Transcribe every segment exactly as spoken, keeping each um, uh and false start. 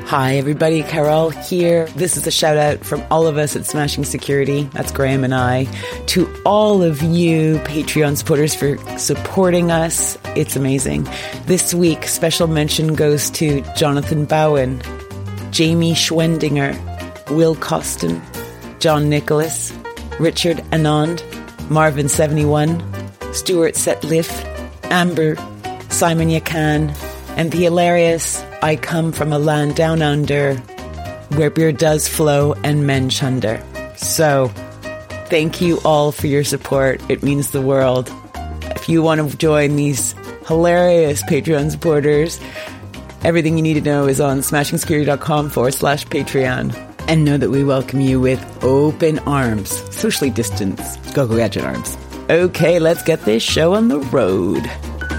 Hi, everybody. Carol here. This is a shout out from all of us at Smashing Security. That's Graham and I. To all of you Patreon supporters for supporting us. It's amazing. This week, special mention goes to Jonathan Bowen, Jamie Schwendinger, Will Costin, John Nicholas, Richard Anand, Marvin seventy-one, Stuart Setliff, Amber, Simon Yakan, and the hilarious I Come From a Land Down Under, where beer does flow and men chunder. So, thank you all for your support. It means the world. If you want to join these hilarious Patreon supporters, everything you need to know is on smashingsecurity.com forward slash Patreon. And know that we welcome you with open arms, socially distanced, Go-Go Gadget arms. Okay, let's get this show on the road.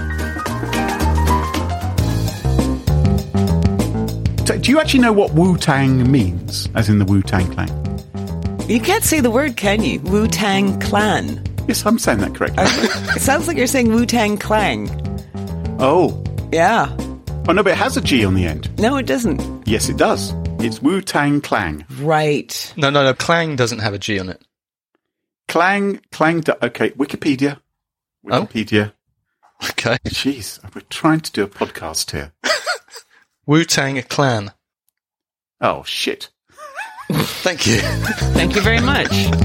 Do you actually know what Wu-Tang means, as in the Wu-Tang Clan? You can't say the word, can you? Wu-Tang Clan. Yes, I'm saying that correctly. It sounds like you're saying Wu-Tang Clang. Oh. Yeah. Oh, no, but it has a G on the end. No, it doesn't. Yes, it does. It's Wu-Tang Clang. Right. No, no, no. Clang doesn't have a G on it. Clang, Clang, do- okay, Wikipedia. Wikipedia. Oh? Okay. Jeez, we're trying to do a podcast here. Wu-Tang Clan. Oh, shit. Thank you. Thank you very much.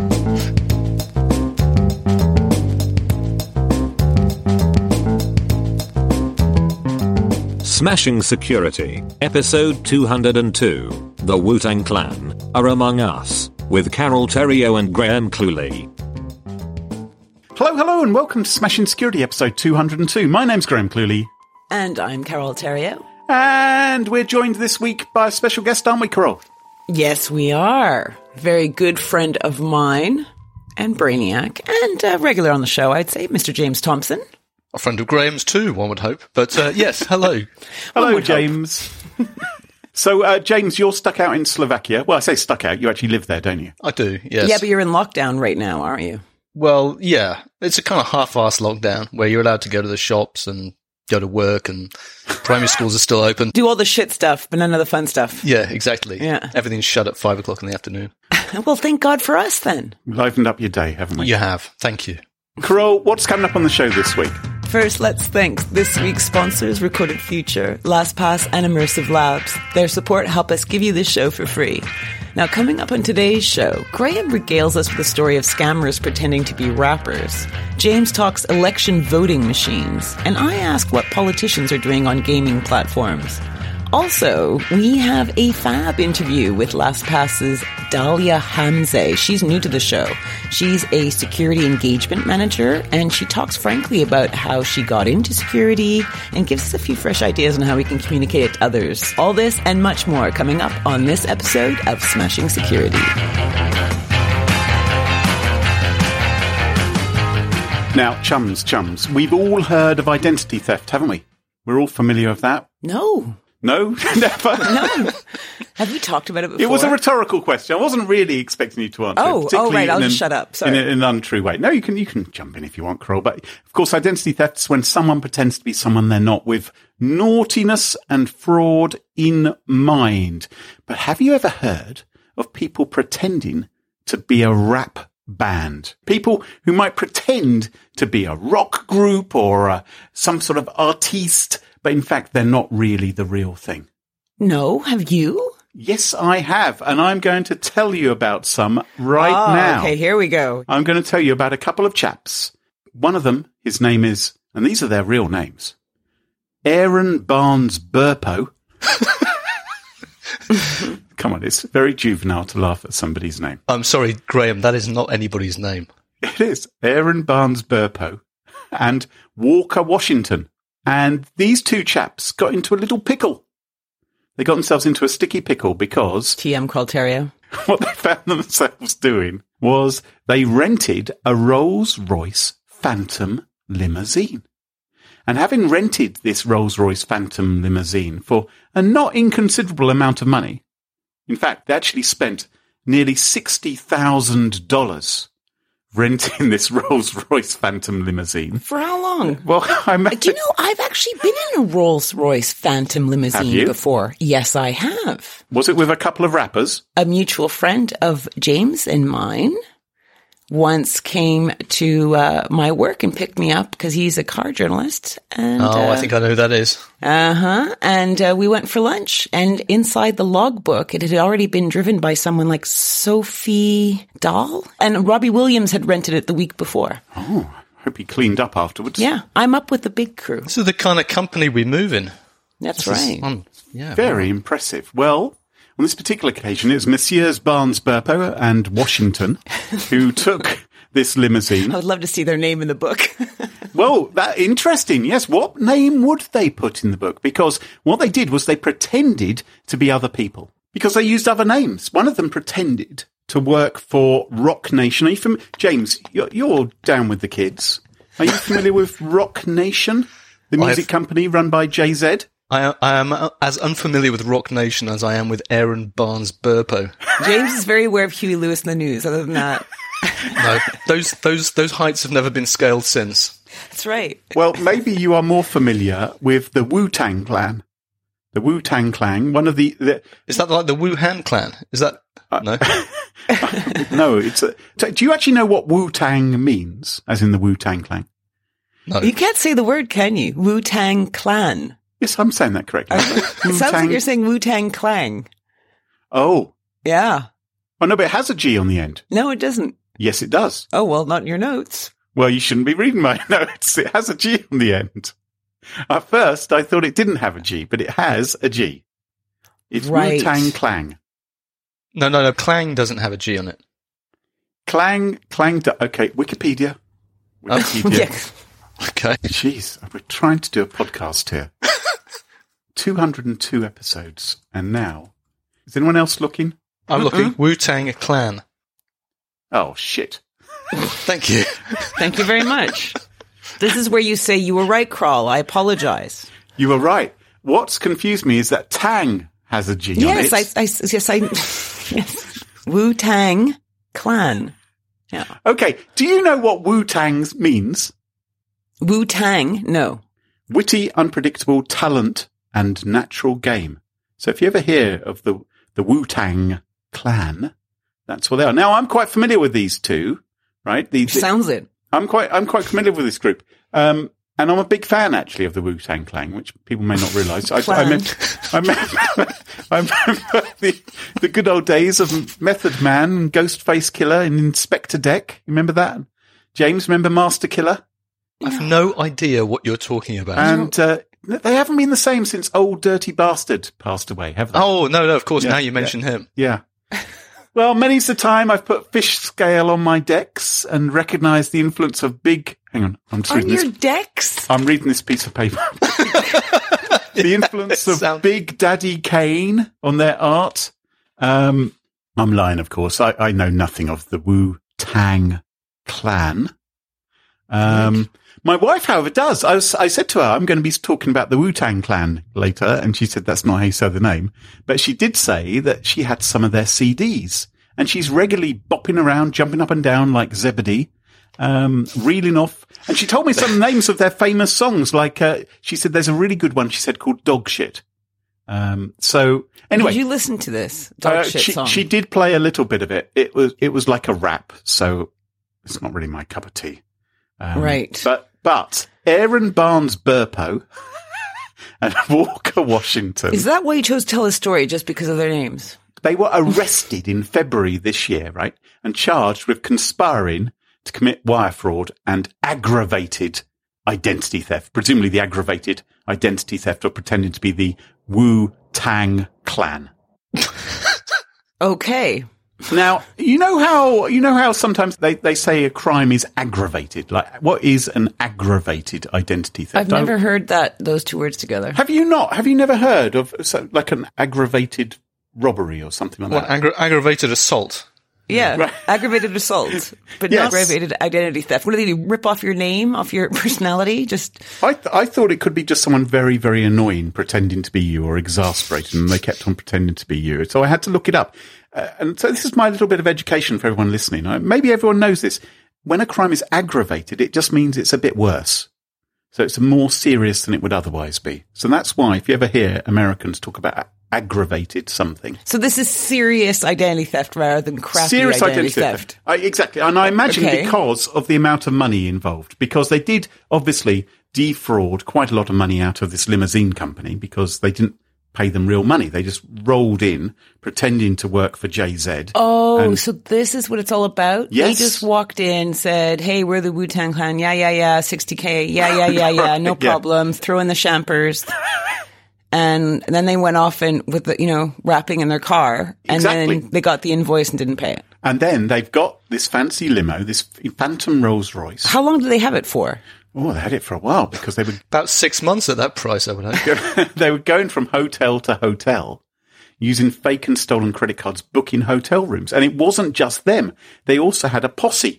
Smashing Security, episode two hundred two, The Wu-Tang Clan Are Among Us, with Carol Theriault and Graham Cluley. Hello, hello, and welcome to Smashing Security, episode two hundred two. My name's Graham Cluley. And I'm Carol Theriault. And we're joined this week by a special guest, aren't we, Carol? Yes, we are. Very good friend of mine and Brainiac and uh, regular on the show, I'd say, Mister James Thompson. A friend of Graham's too, one would hope. But uh, yes, hello. Hello, James. So, uh, James, you're stuck out in Slovakia. Well, I say stuck out. You actually live there, don't you? I do, yes. Yeah, but you're in lockdown right now, aren't you? Well, yeah. It's a kind of half-assed lockdown where you're allowed to go to the shops and go to work and primary schools are still open. Do all the shit stuff, but none of the fun stuff. Yeah, exactly. Yeah. Everything's shut at five o'clock in the afternoon. Well, thank God for us then. Livened up your day, haven't we? You have. Thank you. Carol, what's coming up on the show this week? First, let's thank this week's sponsors, Recorded Future, LastPass, and Immersive Labs. Their support help us give you this show for free. Now, coming up on today's show, Graham regales us with the story of scammers pretending to be rappers. James talks election voting machines. And I ask what politicians are doing on gaming platforms. Also, we have a fab interview with LastPass's Dalia Hamze. She's new to the show. She's a security engagement manager, and she talks frankly about how she got into security and gives us a few fresh ideas on how we can communicate it to others. All this and much more coming up on this episode of Smashing Security. Now, chums, chums, we've all heard of identity theft, haven't we? We're all familiar with that. No. No? Never? No. Have we talked about it before? It was a rhetorical question. I wasn't really expecting you to answer Oh, it. oh, particularly right. I'll in just an- shut up. Sorry. In, a, in an untrue way. No, you can you can jump in if you want, Carol. But, of course, identity theft is when someone pretends to be someone they're not with naughtiness and fraud in mind. But have you ever heard of people pretending to be a rap band? People who might pretend to be a rock group or uh, some sort of artiste, but in fact, they're not really the real thing. No, have you? Yes, I have, and I'm going to tell you about some right oh, now. Okay, here we go. I'm going to tell you about a couple of chaps. One of them, his name is, and these are their real names, Aaron Barnes Burpo. Come on, it's very juvenile to laugh at somebody's name. I'm sorry, Graham, that is not anybody's name. It is Aaron Barnes Burpo and Walker Washington. And these two chaps got into a little pickle. They got themselves into a sticky pickle because T M Criteria. What they found themselves doing was they rented a Rolls-Royce Phantom limousine. And having rented this Rolls-Royce Phantom limousine for a not inconsiderable amount of money, in fact, they actually spent nearly sixty thousand dollars renting this Rolls-Royce Phantom limousine. For how long? Well, I met Do you know, I've actually been in a Rolls-Royce Phantom Have limousine you? before. Yes, I have. Was it with a couple of rappers? A mutual friend of James and mine once came to uh, my work and picked me up because he's a car journalist. And, Oh, uh, I think I know who that is. Uh-huh. And uh, we went for lunch. And inside the logbook, it had already been driven by someone like Sophie Dahl. And Robbie Williams had rented it the week before. Oh, I hope he cleaned up afterwards. Yeah, I'm up with the big crew. This is the kind of company we move in. That's This is right. fun. Yeah. Very impressive. Well, on this particular occasion, it was Messieurs Barnes Burpo and Washington who took this limousine. I would love to see their name in the book. Well, that interesting. Yes. What name would they put in the book? Because what they did was they pretended to be other people because they used other names. One of them pretended to work for Rock Nation. Are you fam- James, you're, you're down with the kids. Are you familiar with Rock Nation, the music I've- company run by Jay Z? I, I am uh, as unfamiliar with Rock Nation as I am with Aaron Barnes Burpo. James is very aware of Huey Lewis in the news. Other than that, No, those those those heights have never been scaled since. that's right. Well, maybe you are more familiar with the Wu-Tang Clan. The Wu-Tang Clan, one of the... the Is that like the Wuhan clan? Is that Uh, no? no, it's... A, so do you actually know what Wu-Tang means, as in the Wu-Tang Clan? No. You can't say the word, can you? Wu-Tang Clan. Yes, I'm saying that correctly. It sounds like you're saying Wu-Tang Clang. Oh. Yeah. Oh, no, but it has a G on the end. No, it doesn't. Yes, it does. Oh, well, not in your notes. Well, you shouldn't be reading my notes. It has a G on the end. At first, I thought it didn't have a G, but it has a G. It's Right. Wu-Tang Clang. No, no, no. Clang doesn't have a G on it. Clang, clang, do- okay, Wikipedia. Wikipedia. Yeah. Okay. Jeez, we're trying to do a podcast here. two hundred two episodes, and now... Is anyone else looking? I'm looking. Wu-Tang Clan. Oh, shit. Thank you. Thank you very much. This is where you say you were right, Crawl. I apologize. You were right. What's confused me is that Tang has a G on Yes, it. I, I, yes, I, yes. Wu-Tang Clan. Yeah. Okay, do you know what Wu-Tang means? Wu-Tang? No. Witty, unpredictable talent and natural game. So if you ever hear of the, the Wu-Tang Clan, that's what they are. Now, I'm quite familiar with these two, right? The, the- Sounds it. I'm quite, I'm quite familiar with this group. Um, and I'm a big fan, actually, of the Wu-Tang Clan, which people may not realise. I, I, Clan. meant, I, remember, I remember the, the good old days of Method Man, Ghostface Killer, and Inspector Deck. You remember that? James, remember Master Killer? I've no idea what you're talking about. And uh, they haven't been the same since Old Dirty Bastard passed away, have they? oh, no, no, of course. Yeah, now you mention him. Yeah. Well, many's the time I've put fish scale on my decks and recognised the influence of big... Hang on, I'm just On reading your this. decks? I'm reading this piece of paper. The influence of sounds- Big Daddy Kane on their art. Um, I'm lying, of course. I, I know nothing of the Wu-Tang Clan. Um, my wife, however, does. I, was, I said to her, I'm going to be talking about the Wu-Tang Clan later, and she said that's not how you say the name. But she did say that she had some of their C Ds, and she's regularly bopping around, jumping up and down like Zebedee, um, reeling off. And she told me some names of their famous songs, like, uh, she said there's a really good one, she said, called Dog Shit. Um, so anyway. Did you listen to this dog Uh, shit she, song? she did play a little bit of it. It was, it was like a rap, so it's not really my cup of tea. Um, Right. But, but Aaron Barnes Burpo and Walker Washington, Is that why you chose to tell a story, just because of their names? they were arrested in February this year, right? And charged with conspiring to commit wire fraud and aggravated identity theft, presumably the aggravated identity theft of pretending to be the Wu-Tang Clan. Okay. Now, you know how, you know how sometimes they, they say a crime is aggravated? Like, what is an aggravated identity theft? I've never heard that, those two words together. Have you not? Have you never heard of, so, like, an aggravated robbery or something like What, that? aggra- aggravated assault? Yeah, Right. aggravated assault, but Yes. not aggravated identity theft. What do they do? Rip off your name, off your personality? Just I, th- I thought it could be just someone very, very annoying pretending to be you or exasperated, and they kept on pretending to be you. So I had to look it up. Uh, and so this is my little bit of education for everyone listening. Uh, maybe everyone knows this. when a crime is aggravated, it just means it's a bit worse. So it's more serious than it would otherwise be. So that's why if you ever hear Americans talk about aggravated something. So this is serious identity theft rather than crappy serious identity, identity theft. theft. I, exactly. And I imagine Okay. because of the amount of money involved, because they did obviously defraud quite a lot of money out of this limousine company because they didn't pay them real money. They just rolled in pretending to work for J Z. Oh, And- so this is what it's all about? Yes. They just walked in, said, hey, we're the Wu-Tang Clan. Yeah, yeah, yeah. sixty K. Yeah, yeah, yeah, yeah. No Right, yeah. problem. Throw in the champers. And then they went off and with the, you know, rapping in their car. And Exactly. then they got the invoice and didn't pay it. And then they've got this fancy limo, this Phantom Rolls Royce. How long did they have it for? Oh, they had it for a while because they would About six months at that price, I would hope. they were going from hotel to hotel using fake and stolen credit cards, booking hotel rooms. And it wasn't just them. They also had a posse.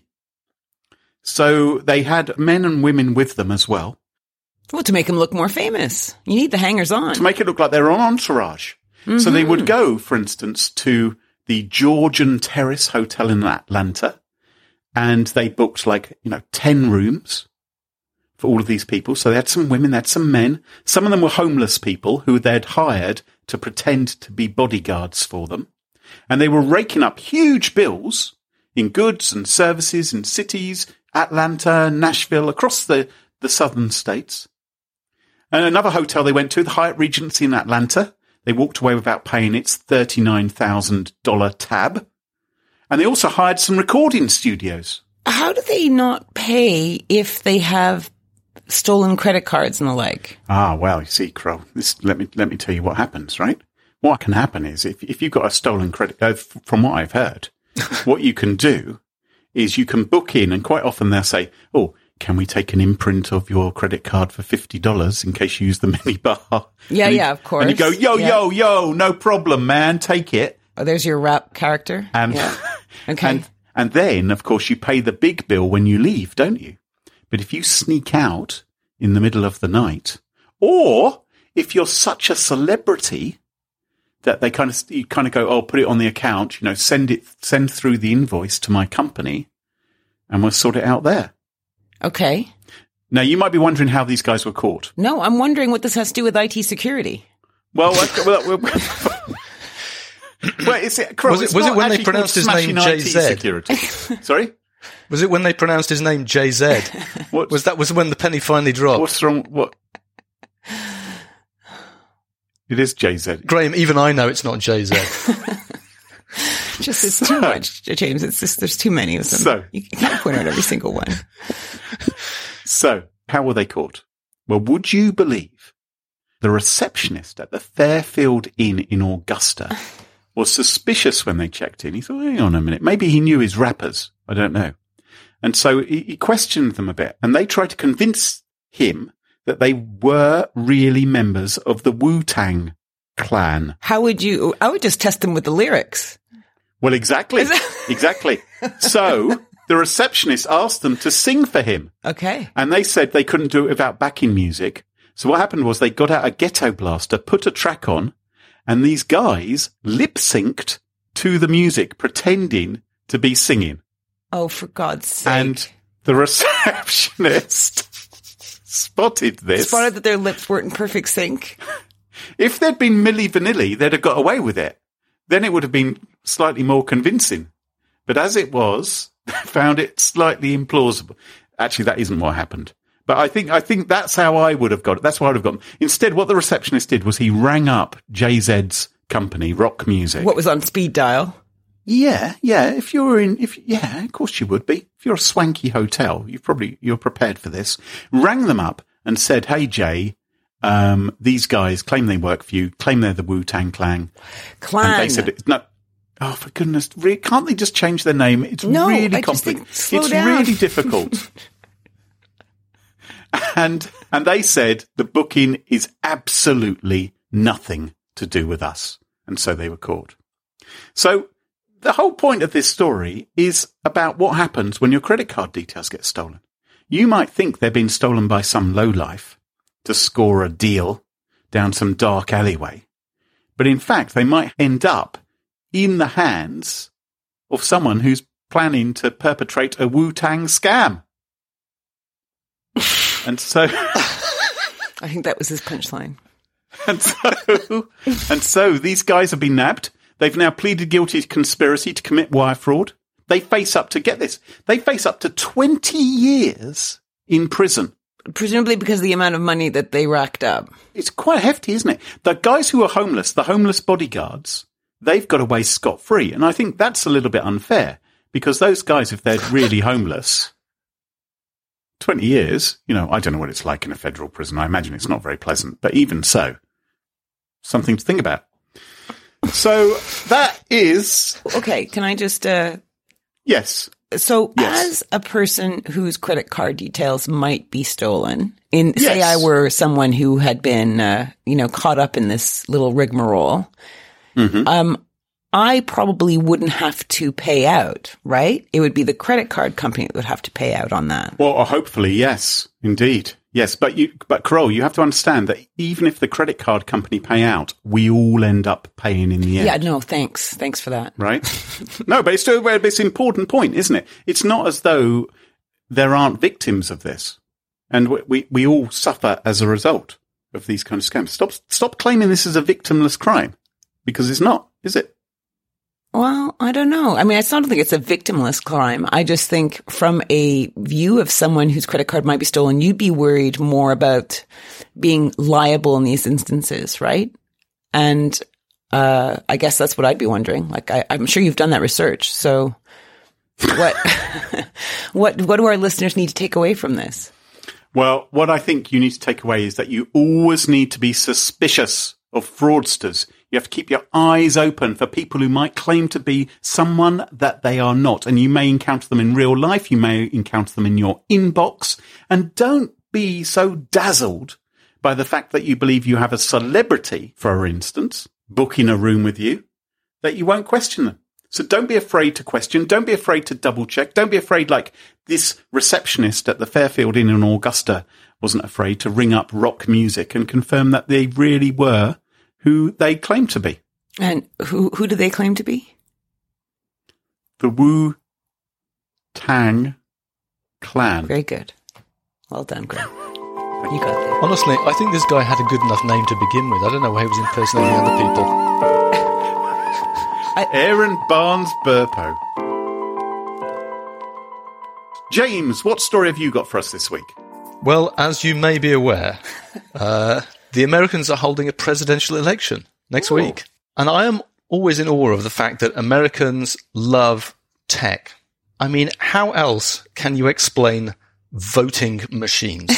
So they had men and women with them as well Well, to make them look more famous. You need the hangers on. to make it look like they were on Entourage. So they would go, for instance, to the Georgian Terrace Hotel in Atlanta, and they booked like, you know, ten rooms for all of these people. So they had some women, they had some men. Some of them were homeless people who they'd hired to pretend to be bodyguards for them. And they were raking up huge bills in goods and services in cities, Atlanta, Nashville, across the, the southern states. And another hotel they went to, the Hyatt Regency in Atlanta, they walked away without paying its thirty-nine thousand dollars tab. And they also hired some recording studios. How do they not pay if they have stolen credit cards and the like? Ah, well, you see, Crow, this, let me, let me tell you what happens, right? What can happen is if, if you've got a stolen credit, uh, f- from what I've heard, what you can do is you can book in and quite often they'll say, oh, can we take an imprint of your credit card for fifty dollars in case you use the minibar? Yeah, And you- yeah, of course. And you go, yo, Yeah. yo, yo, no problem, man, take it. Oh, there's your rap character. And, yeah. Okay. and, and then, of course, you pay the big bill when you leave, don't you? But if you sneak out in the middle of the night, or if you're such a celebrity that they kind of, you kind of go, oh, put it on the account, you know, send it, send through the invoice to my company and we'll sort it out there. Okay. Now, you might be wondering how these guys were caught. No, I'm wondering what this has to do with I T security. Well, well, well, well, well is it, Was it- it's was it not when they actually pronounced called his name smashing I T J Z? security. Sorry? Was it when they pronounced his name J Z? What Was that was when the penny finally dropped? What's wrong? What? It is J Z. Graham, even I know it's not J Z. Just it's too much, James. It's just there's too many of them. So- You can't point out every single one. So, how were they caught? Well, would you believe the receptionist at the Fairfield Inn in Augusta was suspicious when they checked in? He thought, hang on a minute, maybe he knew his rappers. I don't know. And so he, he questioned them a bit, and they tried to convince him that they were really members of the Wu-Tang Clan. How would you? I would just test them with the lyrics. Well, exactly. Exactly. So the receptionist asked them to sing for him. Okay. And they said they couldn't do it without backing music. So what happened was they got out a ghetto blaster, put a track on, and these guys lip synced to the music, pretending to be singing. Oh, for God's sake! And the receptionist spotted this. spotted that their lips weren't in perfect sync. If there'd been Milli Vanilli, they'd have got away with it. Then it would have been slightly more convincing. But as it was, they found it slightly implausible. Actually, that isn't what happened. But I think I think that's how I would have got it. That's what I would have gotten. Instead, what the receptionist did was he rang up J Z's company, Rock Music. What was on speed dial? Yeah, yeah. If you're in, if yeah, of course you would be. If you're a swanky hotel, you probably you're prepared for this. Rang them up and said, "Hey Jay, um, these guys claim they work for you, claim they're the Wu-Tang Clan." Clan. And they said, "No, oh for goodness, re- can't they just change their name? It's No, really I just think- complicated. slow It's down." really difficult." and and they said the booking is absolutely nothing to do with us, and so they were caught. So the whole point of this story is about what happens when your credit card details get stolen. You might think they're being stolen by some lowlife to score a deal down some dark alleyway, but in fact they might end up in the hands of someone who's planning to perpetrate a Wu-Tang scam. And so... I think that was his punchline. And so, and so these guys have been nabbed. They've now pleaded guilty to conspiracy to commit wire fraud. They face up to, get this, they face up to twenty years in prison. Presumably because of the amount of money that they racked up. It's quite hefty, isn't it? The guys who are homeless, the homeless bodyguards, they've got away scot-free. And I think that's a little bit unfair because those guys, if they're really homeless, twenty years, you know, I don't know what it's like in a federal prison. I imagine it's not very pleasant, but even so, something to think about. So that is... Okay, can I just... Uh... Yes. So yes. As a person whose credit card details might be stolen, in yes. say I were someone who had been, uh, you know, caught up in this little rigmarole, mm-hmm. um, I probably wouldn't have to pay out, right? It would be the credit card company that would have to pay out on that. Well, hopefully, yes, indeed. Yes, but you, but Carole, you have to understand that even if the credit card company pay out, we all end up paying in the end. Yeah, no, thanks. Thanks for that. Right? No, but it's still it's an important point, isn't it? It's not as though there aren't victims of this. And we, we, we all suffer as a result of these kind of scams. Stop, stop claiming this is a victimless crime, because it's not, is it? Well, I don't know. I mean, I don't think it's a victimless crime. I just think from a view of someone whose credit card might be stolen, you'd be worried more about being liable in these instances, right? And uh, I guess that's what I'd be wondering. Like, I, I'm sure you've done that research. So what, what, what do our listeners need to take away from this? Well, what I think you need to take away is that you always need to be suspicious of fraudsters. You have to keep your eyes open for people who might claim to be someone that they are not. And you may encounter them in real life. You may encounter them in your inbox. And don't be so dazzled by the fact that you believe you have a celebrity, for instance, booking a room with you, that you won't question them. So don't be afraid to question. Don't be afraid to double check. Don't be afraid like this receptionist at the Fairfield Inn in Augusta wasn't afraid to ring up rock music and confirm that they really were who they claim to be. And who who do they claim to be? The Wu-Tang Clan. Very good. Well done, Graham. You got that. Honestly, I think this guy had a good enough name to begin with. I don't know why he was impersonating other people. I- Aaron Barnes Burpo. James, what story have you got for us this week? Well, as you may be aware, uh, the Americans are holding a presidential election next Ooh. week. And I am always in awe of the fact that Americans love tech. I mean, how else can you explain voting machines?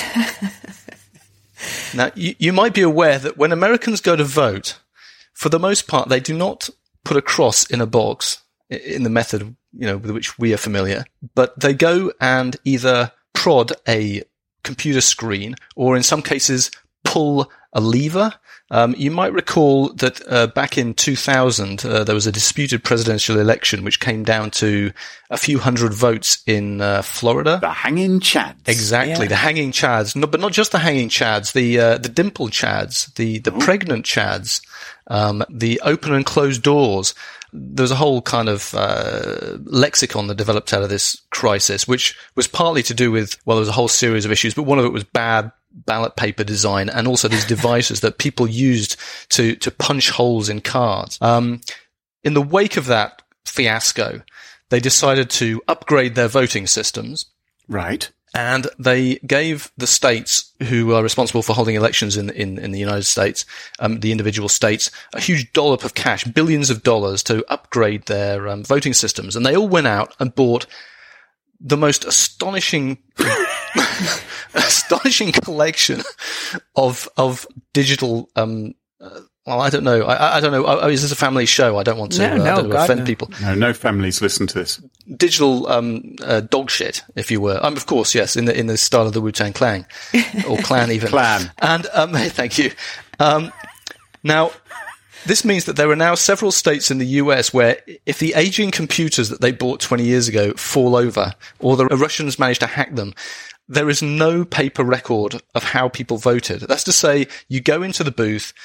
Now, you, you might be aware that when Americans go to vote, for the most part, they do not put a cross in a box in the method, you know, with which we are familiar, but they go and either prod a computer screen or in some cases pull a lever. Um, you might recall that uh, back in two thousand, uh, there was a disputed presidential election which came down to a few hundred votes in uh, Florida. The hanging chads. Exactly, yeah. The hanging chads. No, but not just the hanging chads, the uh, the dimpled chads, the, the pregnant chads, um, the open and closed doors. There was a whole kind of uh, lexicon that developed out of this crisis, which was partly to do with, well, there was a whole series of issues, but one of it was bad ballot paper design and also these devices that people used to, to punch holes in cards. Um, in the wake of that fiasco, they decided to upgrade their voting systems. Right. And they gave the states who are responsible for holding elections in in, in the United States, um, the individual states, a huge dollop of cash, billions of dollars to upgrade their um, voting systems. And they all went out and bought the most astonishing, astonishing collection of of digital. Um, uh, well, I don't know. I, I don't know. Oh, is this a family show? I don't want to, no, uh, no, I don't God, offend no. people. No, no families listen to this. Digital um, uh, dog shit, if you were. Um, of course, yes, in the in the style of the Wu-Tang Clan, or Clan even. Clan. And um, thank you. Um, now, this means that there are now several states in the U S where if the aging computers that they bought twenty years ago fall over, or the Russians manage to hack them, there is no paper record of how people voted. That's to say, you go into the booth,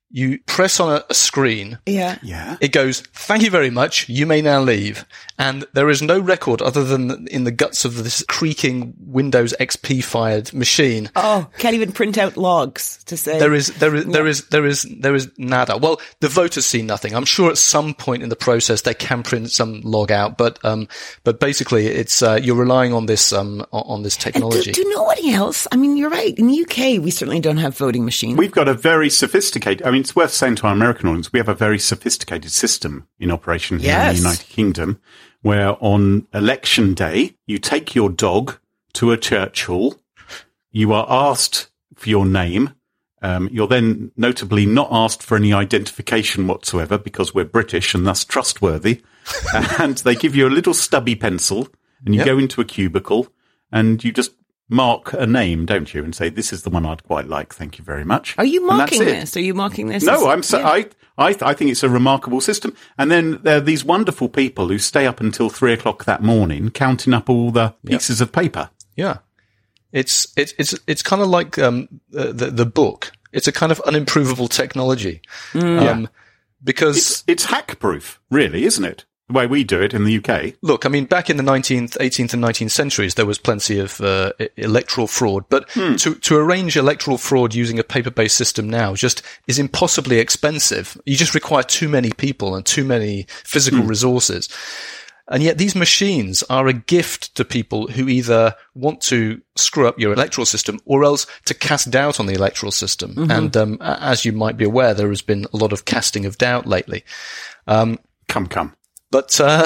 You press on a, a screen. Yeah. Yeah. It goes, thank you very much. You may now leave. And there is no record other than in the guts of this creaking Windows X P fired machine. Oh, can't even print out logs to say. There is, there is, Yeah. there is, there is, there is nada. Well, the voters see nothing. I'm sure at some point in the process they can print some log out, but, um, but basically it's, uh, you're relying on this, um, on, on this And technology. do, do nobody else? I mean, you're right. In the U K, we certainly don't have voting machines. We've got a very sophisticated, I mean, it's worth saying to our American audience, we have a very sophisticated system in operation here Yes. in the United Kingdom, where on election day, you take your dog to a church hall, you are asked for your name, um, you're then notably not asked for any identification whatsoever because we're British and thus trustworthy, and they give you a little stubby pencil, and you Yep. go into a cubicle, and you just mark a name, don't you, and say, this is the one I'd quite like, thank you very much. Are you And that's mocking it. this? Are you mocking this? No, Is- I'm so, yeah. I, I, I think it's a remarkable system. And then there are these wonderful people who stay up until three o'clock that morning counting up all the pieces of paper. Yeah. It's, it's, it's, it's kind of like, um, the, the, the book. It's a kind of unimprovable technology. Um, because It's, it's hack proof, really, isn't it? The way we do it in the U K. look, I mean, back in the nineteenth, eighteenth and nineteenth centuries, there was plenty of uh, e- electoral fraud. But to, to arrange electoral fraud using a paper-based system now just is impossibly expensive. You just require too many people and too many physical resources. And yet these machines are a gift to people who either want to screw up your electoral system or else to cast doubt on the electoral system. And um, a- as you might be aware, there has been a lot of casting of doubt lately. Come, come. But, uh,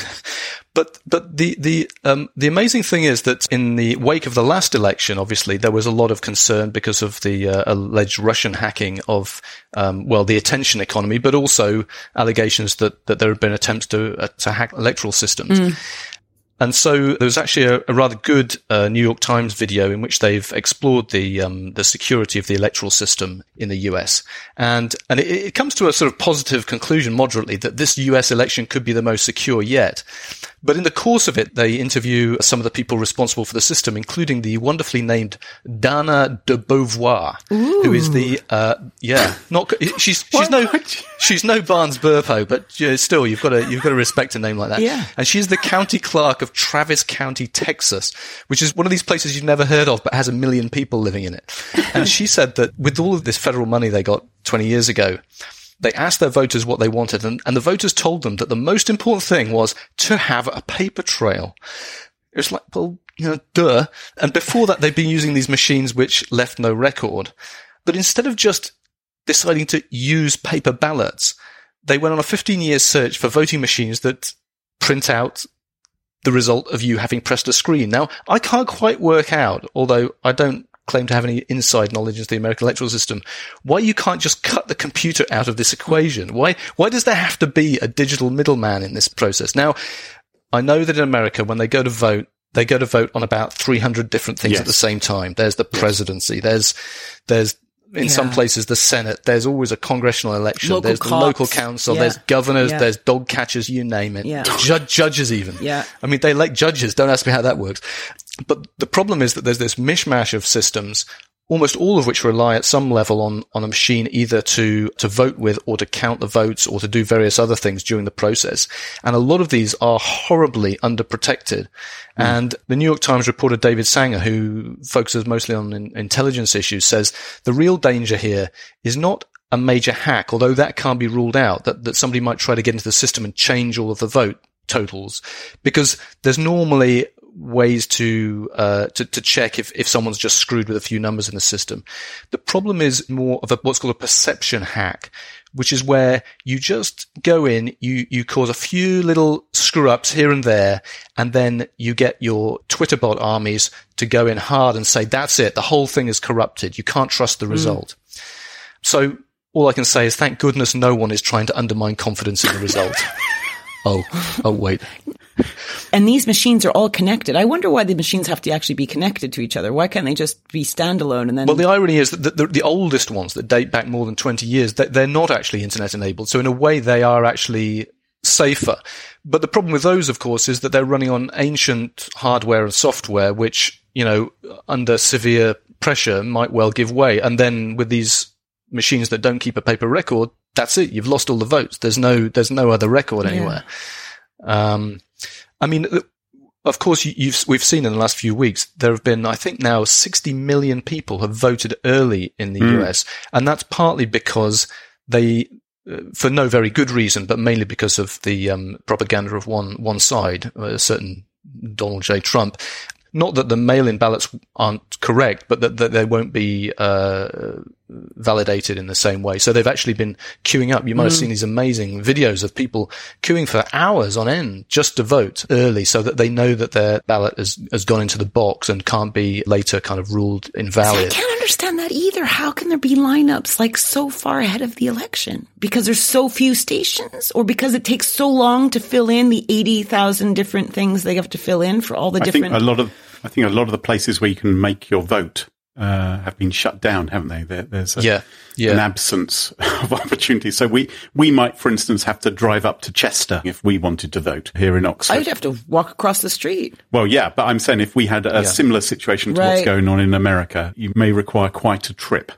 but, but the, the, um, the amazing thing is that in the wake of the last election, obviously, there was a lot of concern because of the uh, alleged Russian hacking of, um, well, the attention economy, but also allegations that, that there had been attempts to, uh, to hack electoral systems. And so there was actually a, a rather good uh, New York Times video in which they've explored the um, the security of the electoral system in the U S. And and it, it comes to a sort of positive conclusion moderately that this U S election could be the most secure yet. But in the course of it, they interview some of the people responsible for the system, including the wonderfully named Dana de Beauvoir, Ooh. who is the uh, yeah, not she's she's no she's no Barnes Burpo, but you know, still you've got to you've got to respect a name like that. Yeah. And she's the county clerk of Travis County, Texas, which is one of these places you've never heard of, but has a million people living in it. And she said that with all of this federal money they got twenty years ago, they asked their voters what they wanted, and, and the voters told them that the most important thing was to have a paper trail. It was like, well, you know, duh. And before that, they'd been using these machines which left no record. But instead of just deciding to use paper ballots, they went on a fifteen-year search for voting machines that print out the result of you having pressed a screen. Now, I can't quite work out, although I don't claim to have any inside knowledge of the American electoral system, why you can't just cut the computer out of this equation. Why, why does there have to be a digital middleman in this process? Now, I know that in America, when they go to vote, they go to vote on about three hundred different things Yes. at the same time. There's the presidency. There's, there's, in Yeah. some places, the Senate. There's always a congressional election. Local there's cops. the local council. Yeah. There's governors. Yeah. There's dog catchers. You name it. Yeah. Ju- judges even. Yeah. I mean, they elect judges. Don't ask me how that works. But the problem is that there's this mishmash of systems, almost all of which rely at some level on, on a machine either to, to vote with or to count the votes or to do various other things during the process. And a lot of these are horribly underprotected. Mm. And the New York Times reporter David Sanger, who focuses mostly on in, intelligence issues, says the real danger here is not a major hack, although that can't be ruled out, that, that somebody might try to get into the system and change all of the vote totals, because there's normally ways to, uh, to, to check if, if someone's just screwed with a few numbers in the system. The problem is more of a, what's called a perception hack, which is where you just go in, you, you cause a few little screw ups here and there, and then you get your Twitter bot armies to go in hard and say, that's it. The whole thing is corrupted. You can't trust the result. Mm. So all I can say is thank goodness no one is trying to undermine confidence in the result. oh, oh, wait. And these machines are all connected. I wonder why the machines have to actually be connected to each other. Why can't they just be standalone and then... Well, the irony is that the, the, the oldest ones that date back more than twenty years, they, they're not actually internet enabled. So in a way, they are actually safer. But the problem with those, of course, is that they're running on ancient hardware and software, which, you know, under severe pressure might well give way. And then with these machines that don't keep a paper record, that's it. You've lost all the votes. There's no, there's no other record anywhere. Yeah. Um, I mean, of course, you've, we've seen in the last few weeks, there have been, I think now sixty million people have voted early in the mm. U S. And that's partly because they, uh, for no very good reason, but mainly because of the um, propaganda of one, one side, a certain Donald J. Trump. Not that the mail-in ballots aren't correct, but that, that they won't be uh validated in the same way. So they've actually been queuing up. You might mm. have seen these amazing videos of people queuing for hours on end just to vote early so that they know that their ballot has, has gone into the box and can't be later kind of ruled invalid. I can't understand that either. How can there be lineups like so far ahead of the election? Because there's so few stations, or because it takes so long to fill in the eighty thousand different things they have to fill in for all the I different... think a lot of I think a lot of the places where you can make your vote uh, have been shut down, haven't they? There, there's a, yeah, yeah. an absence of opportunity. So we, we might, for instance, have to drive up to Chester if we wanted to vote here in Oxford. I'd have to walk across the street. Well, yeah, but I'm saying if we had a yeah. similar situation to right. what's going on in America, you may require quite a trip.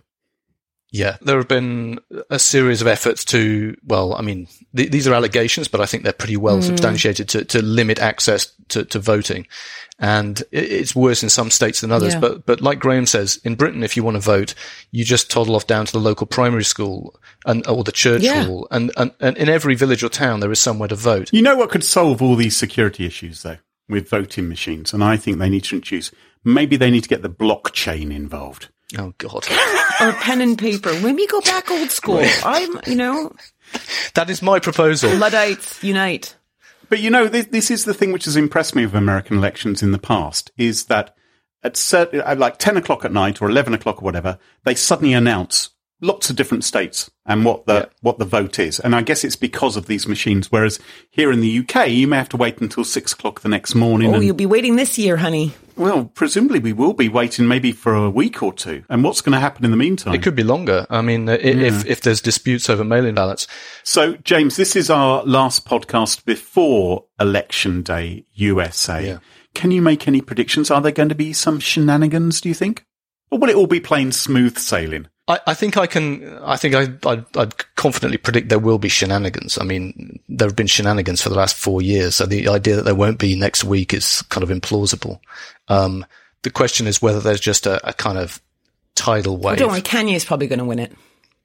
Yeah, there have been a series of efforts to, well, I mean, th- these are allegations, but I think they're pretty well mm. substantiated to, to limit access to, to voting. And it's worse in some states than others. Yeah. But, but like Graham says, in Britain, if you want to vote, you just toddle off down to the local primary school and, or the church yeah. hall. And, and, and in every village or town, there is somewhere to vote. You know what could solve all these security issues, though, with voting machines? And I think they need to introduce, maybe they need to get the blockchain involved. Oh, God. Or pen and paper. Maybe go back old school. I'm, you know. That is my proposal. Luddites, unite. But, you know, this, this is the thing which has impressed me with American elections in the past, is that at certain, at like ten o'clock at night or eleven o'clock or whatever, they suddenly announce lots of different states and what the, yeah. what the vote is. And I guess it's because of these machines. Whereas here in the U K, you may have to wait until six o'clock the next morning. Oh, and, you'll be waiting this year, honey. Well, presumably we will be waiting maybe for a week or two. And what's going to happen in the meantime? It could be longer. I mean, if, yeah. if there's disputes over mail-in ballots. So, James, this is our last podcast before Election Day U S A. Yeah. Can you make any predictions? Are there going to be some shenanigans, do you think? Or will it all be plain smooth sailing? I, I think I can, I think I, I, I'd confidently predict there will be shenanigans. I mean, there have been shenanigans for the last four years. So the idea that there won't be next week is kind of implausible. Um, the question is whether there's just a, a kind of tidal wave. Oh, don't worry, Kanye's probably going to win it.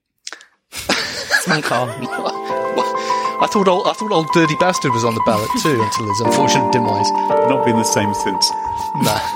It's my call. I thought old, I thought old Dirty Bastard was on the ballot too until his unfortunate demise. Not been the same since. Nah.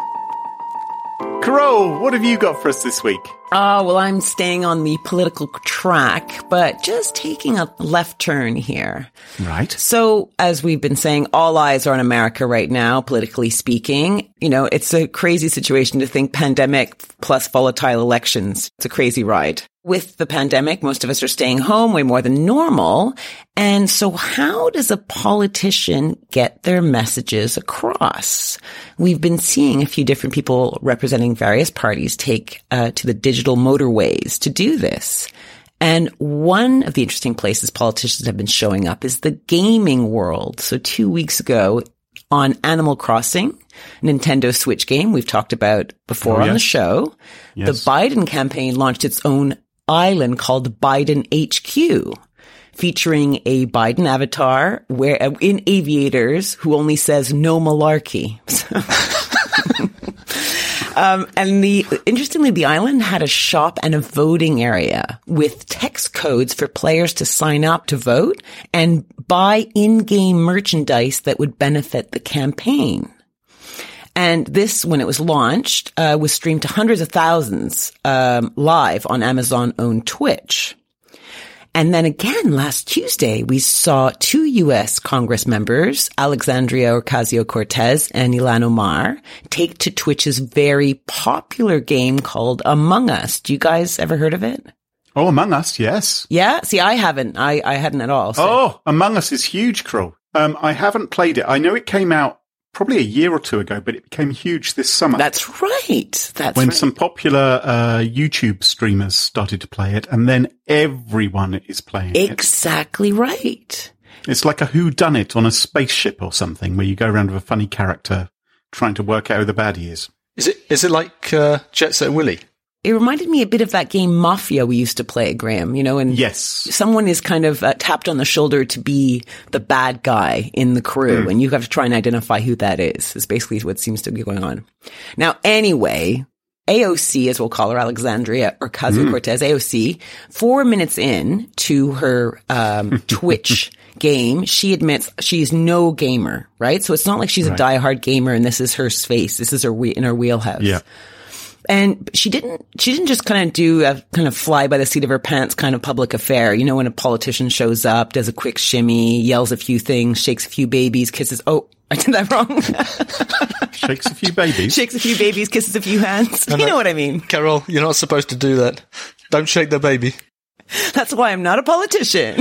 Carole, what have you got for us this week? Oh, well, I'm staying on the political track, but just taking a left turn here. Right. So, as we've been saying, all eyes are on America right now, politically speaking. You know, it's a crazy situation to think pandemic plus volatile elections. It's a crazy ride. With the pandemic, most of us are staying home way more than normal. And so how does a politician get their messages across? We've been seeing a few different people representing various parties take uh, to the digital motorways to do this. And one of the interesting places politicians have been showing up is the gaming world. So two weeks ago on Animal Crossing, Nintendo Switch game we've talked about before oh, yes. on the show, yes. the Biden campaign launched its own island called Biden H Q, featuring a Biden avatar where in aviators who only says no malarkey. um, and the interestingly, the island had a shop and a voting area with text codes for players to sign up to vote and buy in-game merchandise that would benefit the campaign. And this, when it was launched, uh, was streamed to hundreds of thousands um, live on Amazon-owned Twitch. And then again, last Tuesday, we saw two U S Congress members, Alexandria Ocasio-Cortez and Ilhan Omar, take to Twitch's very popular game called Among Us. Do you guys ever heard of it? Oh, Among Us, yes. Yeah? See, I haven't. I, I hadn't at all. So. Oh, Among Us is huge, Carole. Um, I haven't played it. I know it came out probably a year or two ago, but it became huge this summer. That's right. That's when right. some popular uh, YouTube streamers started to play it, and then everyone is playing exactly it. Exactly right. It's like a whodunit on a spaceship or something, where you go around with a funny character trying to work out who the baddie is. Is it? Is it like uh, Jet Set Willy? it reminded me a bit of that game Mafia we used to play, Graham, you know, and yes, someone is kind of uh, tapped on the shoulder to be the bad guy in the crew, mm. and you have to try and identify who that is, is basically what seems to be going on. Now, anyway, A O C, as we'll call her, Alexandria Ocasio-Cortez, mm. A O C, four minutes in to her um, Twitch game, she admits she's no gamer, right? So it's not like she's right. a diehard gamer and this is her space. This is her we- in her wheelhouse. Yeah. And she didn't, she didn't just kind of do a kind of fly by the seat of her pants kind of public affair. You know, when a politician shows up, does a quick shimmy, yells a few things, shakes a few babies, kisses, oh, I did that wrong. Shakes a few babies. Shakes a few babies, kisses a few hands. No, you no. know what I mean. Carol, you're not supposed to do that. Don't shake the baby. That's why I'm not a politician.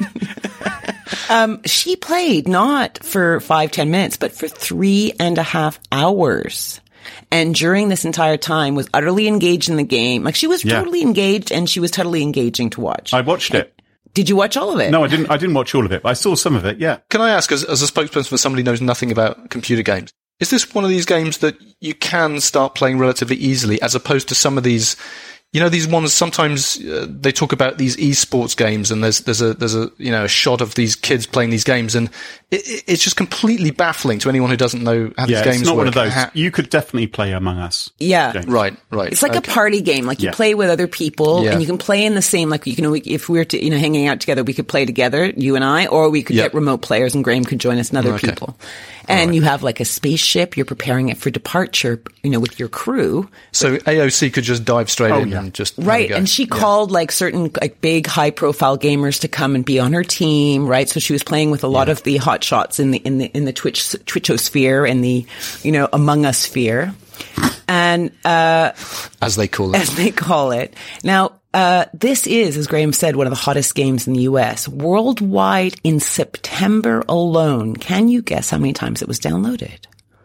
um, she played not for five, ten minutes, but for three and a half hours. And during this entire time was utterly engaged in the game. Like she was yeah. totally engaged and she was totally engaging to watch. I watched it. Did you watch all of it? No, I didn't. I didn't watch all of it, but I saw some of it. Yeah. Can I ask, as, as a spokesperson for somebody who knows nothing about computer games, is this one of these games that you can start playing relatively easily, as opposed to some of these, you know, these ones sometimes uh, they talk about these esports games, and there's there's a there's a you know a shot of these kids playing these games, and it, it, it's just completely baffling to anyone who doesn't know how yeah, these games work. It's not work. one of those. Ha- you could definitely play Among Us. Yeah, games. right, right. It's like okay. a party game. Like you yeah. play play with other people, yeah. and you can play in the same. Like you know, if we were to, you know hanging out together, we could play together, you and I, or we could yep. get remote players, and Graham could join us and other okay. people. And right. you have like a spaceship. You're preparing it for departure, you know, with your crew. So A O C could just dive straight oh, in yeah. and just right. And she yeah. called like certain like big high profile gamers to come and be on her team. Right. So she was playing with a lot yeah. of the hot shots in the in the in the Twitch Twitchosphere and the you know Among Us sphere, and uh, as they call it, as they call it now. Uh, this is, as Graham said, one of the hottest games in the U S. Worldwide in September alone. Can you guess how many times it was downloaded?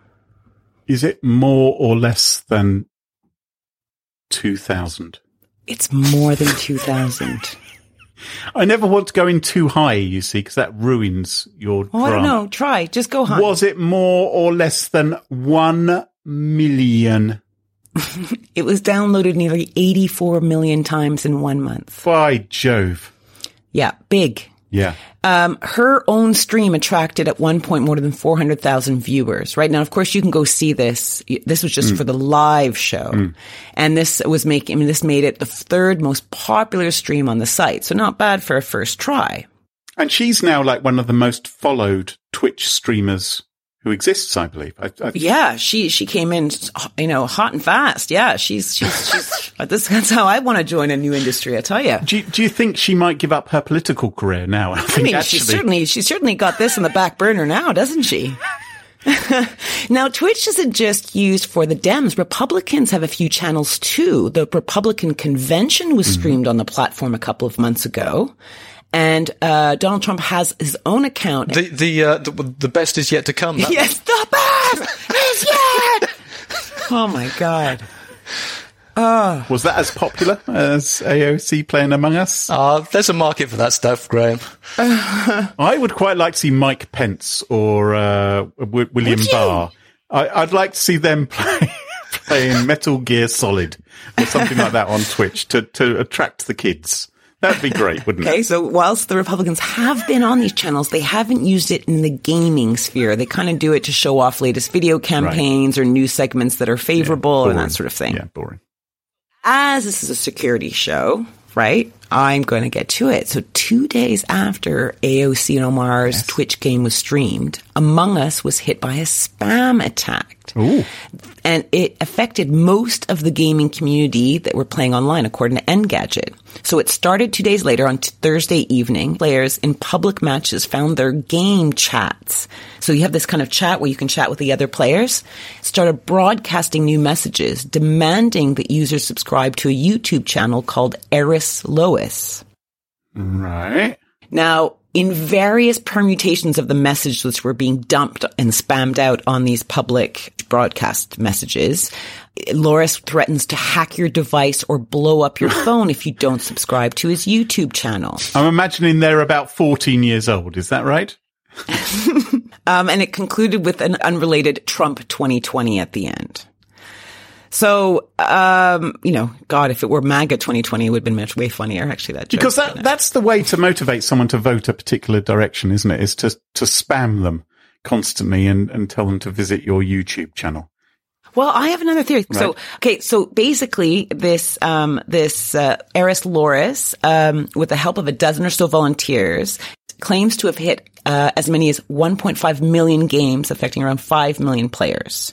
Is it more or less than two thousand? It's more than two thousand. I never want to go in too high, you see, because that ruins your Oh, drama. I don't know. Try. Just go high. Was it more or less than one million? It was downloaded nearly eighty-four million times in one month. By Jove. Yeah, big. Yeah. Um, her own stream attracted at one point more than four hundred thousand viewers. Right now, of course, you can go see this. This was just mm. for the live show. Mm. And this was making, I mean, this made it the third most popular stream on the site. So not bad for a first try. And she's now like one of the most followed Twitch streamers who exists, I believe. I, I, yeah, she she came in, you know, hot and fast. Yeah, she's she's she's. this, that's how I want to join a new industry. I tell you. Do you, do you think she might give up her political career now? I, I think mean, actually, she certainly she certainly got this in the back burner now, doesn't she? Now, Twitch isn't just used for the Dems. Republicans have a few channels too. The Republican convention was streamed mm-hmm. on the platform a couple of months ago. And uh Donald Trump has his own account. The the uh, the, the best is yet to come. That yes, the best is yet. Oh my God. Oh. Was that as popular as A O C playing Among Us? Uh, there's a market for that stuff, Graham. I would quite like to see Mike Pence or uh, w- William Barr. I, I'd like to see them play, playing Metal Gear Solid or something like that on Twitch to, to attract the kids. That'd be great, wouldn't okay, it? Okay, so whilst the Republicans have been on these channels, they haven't used it in the gaming sphere. They kind of do it to show off latest video campaigns right. or news segments that are favorable yeah, and that sort of thing. Yeah, boring. As this is a security show, right, I'm going to get to it. So two days after A O C and Omar's yes. Twitch game was streamed, Among Us was hit by a spam attack. Ooh. And it affected most of the gaming community that were playing online, according to Engadget. So it started two days later on t- Thursday evening. Players in public matches found their game chats. So you have this kind of chat where you can chat with the other players. Started broadcasting new messages, demanding that users subscribe to a YouTube channel called Eris Lois. Right. Now, in various permutations of the message which were being dumped and spammed out on these public broadcast messages, Loris threatens to hack your device or blow up your phone if you don't subscribe to his YouTube channel. I'm imagining they're about fourteen years old. Is that right? um, and it concluded with an unrelated Trump twenty twenty at the end. So, um, you know, God, if it were MAGA twenty twenty, it would have been much way funnier, actually, that joke. Because that, that's the way to motivate someone to vote a particular direction, isn't it? Is to, to spam them constantly and, and tell them to visit your YouTube channel. Well, I have another theory. Right. So, okay, so basically this, um, this, uh, Eris Loris, um, with the help of a dozen or so volunteers, claims to have hit, uh, as many as one point five million games, affecting around five million players.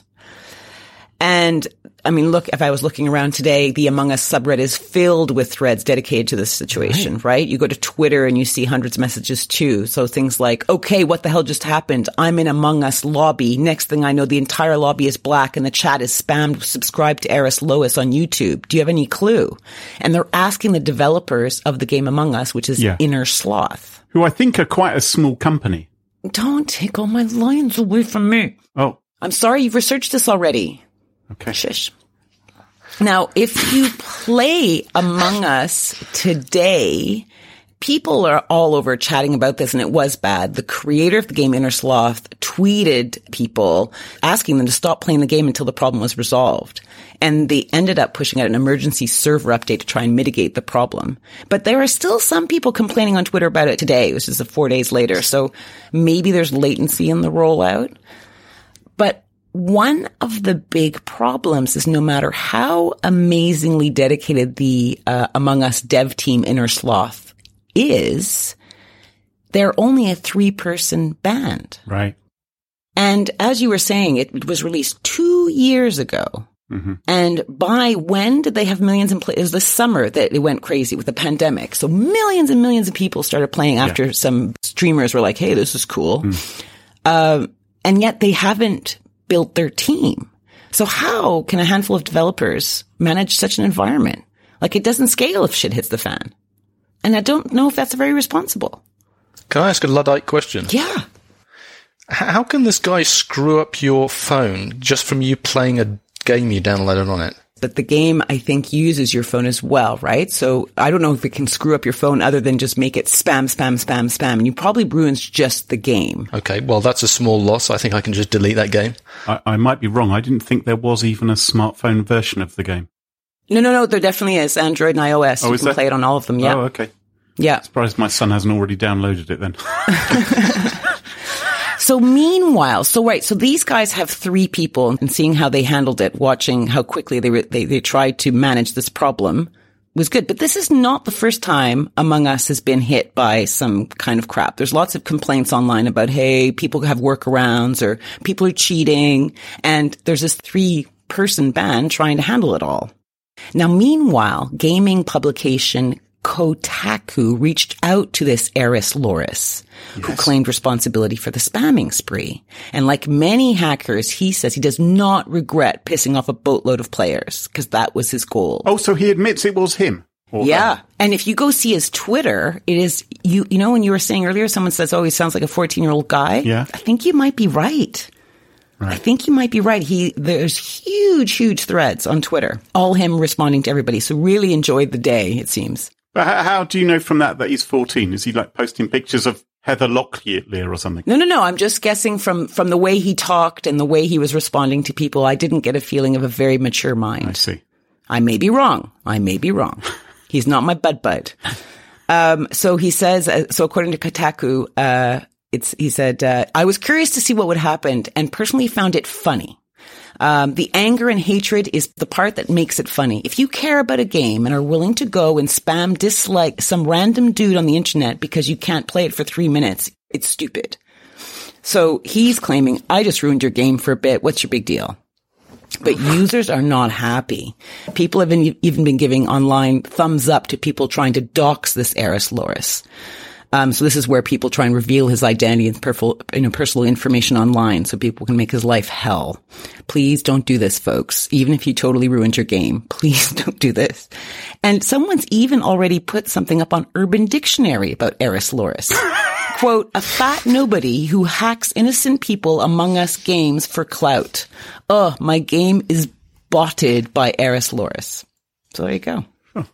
And, I mean, look, if I was looking around today, the Among Us subreddit is filled with threads dedicated to this situation, right. right? You go to Twitter and you see hundreds of messages too. So things like, okay, what the hell just happened? I'm in Among Us lobby. Next thing I know, the entire lobby is black and the chat is spammed. Subscribe to Eris Lois on YouTube. Do you have any clue? And they're asking the developers of the game Among Us, which is yeah. Inner Sloth. Who I think are quite a small company. Don't take all my lions away from me. Oh. I'm sorry, you've researched this already. Okay. Shush. Now, if you play Among Us today, people are all over chatting about this, and it was bad. The creator of the game, Inner Sloth, tweeted people asking them to stop playing the game until the problem was resolved. And they ended up pushing out an emergency server update to try and mitigate the problem. But there are still some people complaining on Twitter about it today, which is four days later. So maybe there's latency in the rollout. But one of the big problems is no matter how amazingly dedicated the uh, Among Us dev team Inner Sloth is, they're only a three-person band. Right. And as you were saying, it was released two years ago. Mm-hmm. And by when did they have millions in play? It was the summer that it went crazy with the pandemic. So millions and millions of people started playing after yeah. some streamers were like, hey, this is cool. Mm. Uh, and yet they haven't built their team. So how can a handful of developers manage such an environment? Like, it doesn't scale if shit hits the fan. And I don't know if that's very responsible. Can I ask a Luddite question? Yeah. How can this guy screw up your phone just from you playing a game you downloaded on it? But the game, I think, uses your phone as well, right? So I don't know if it can screw up your phone other than just make it spam, spam, spam, spam. And you probably ruins just the game. Okay, well, that's a small loss. I think I can just delete that game. I, I might be wrong. I didn't think there was even a smartphone version of the game. No, no, no. There definitely is. Android and iOS. Oh, you is can there? play it on all of them, yeah. Oh, okay. Yeah. Surprised my son hasn't already downloaded it then. So meanwhile, so right, so these guys have three people, and seeing how they handled it, watching how quickly they, they, they tried to manage this problem was good. But this is not the first time Among Us has been hit by some kind of crap. There's lots of complaints online about, hey, people have workarounds or people are cheating. And there's this three person band trying to handle it all. Now, meanwhile, gaming publication Kotaku reached out to this Eris Loris, yes. who claimed responsibility for the spamming spree. And like many hackers, he says he does not regret pissing off a boatload of players because that was his goal. Oh, so he admits it was him? Yeah. Her. And if you go see his Twitter, it is, you you know, when you were saying earlier, someone says, oh, he sounds like a fourteen-year-old guy. Yeah. I think you might be right. Right. I think you might be right. He, there's huge, huge threads on Twitter, all him responding to everybody. So really enjoyed the day, it seems. But how, how do you know from that that he's fourteen? Is he like posting pictures of Heather Locklear or something? No, no, no. I'm just guessing from, from the way he talked and the way he was responding to people. I didn't get a feeling of a very mature mind. I see. I may be wrong. I may be wrong. He's not my bud bud. Um, so he says, uh, so according to Kotaku, uh, it's, he said, uh, I was curious to see what would happen and personally found it funny. Um, the anger and hatred is the part that makes it funny. If you care about a game and are willing to go and spam dislike some random dude on the internet because you can't play it for three minutes, it's stupid. So he's claiming, I just ruined your game for a bit. What's your big deal? But users are not happy. People have been, even been giving online thumbs up to people trying to dox this Eris Loris. Um, so this is where people try and reveal his identity and perf- you know, personal information online so people can make his life hell. Please don't do this, folks. Even if you totally ruined your game, please don't do this. And someone's even already put something up on Urban Dictionary about Eris Loris. Quote, a fat nobody who hacks innocent people Among Us games for clout. Oh, my game is botted by Eris Loris. So there you go. Oh.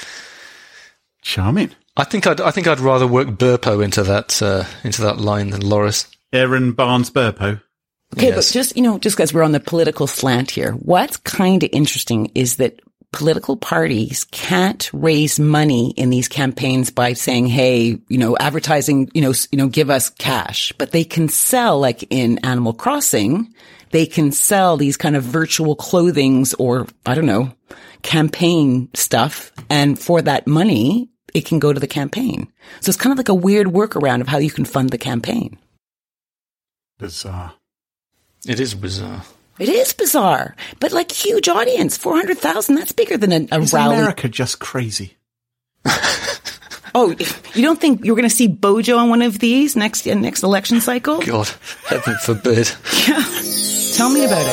Charming. I think I'd I think I'd rather work Burpo into that uh, into that line than Loris. Aaron Barnes Burpo. Okay, Yes. but just, you know, just because we're on the political slant here, what's kind of interesting is that political parties can't raise money in these campaigns by saying, hey, you know, advertising, you know, s- you know, give us cash, but they can sell, like in Animal Crossing, they can sell these kind of virtual clothings or, I don't know, campaign stuff. And for that money, it can go to the campaign. So it's kind of like a weird workaround of how you can fund the campaign. Bizarre. It is bizarre. It is bizarre, but like huge audience, four hundred thousand, that's bigger than a, a Is rally. America just crazy? Oh, you don't think you're going to see Bojo on one of these next uh, next election cycle? God, heaven forbid. Yeah. Tell me about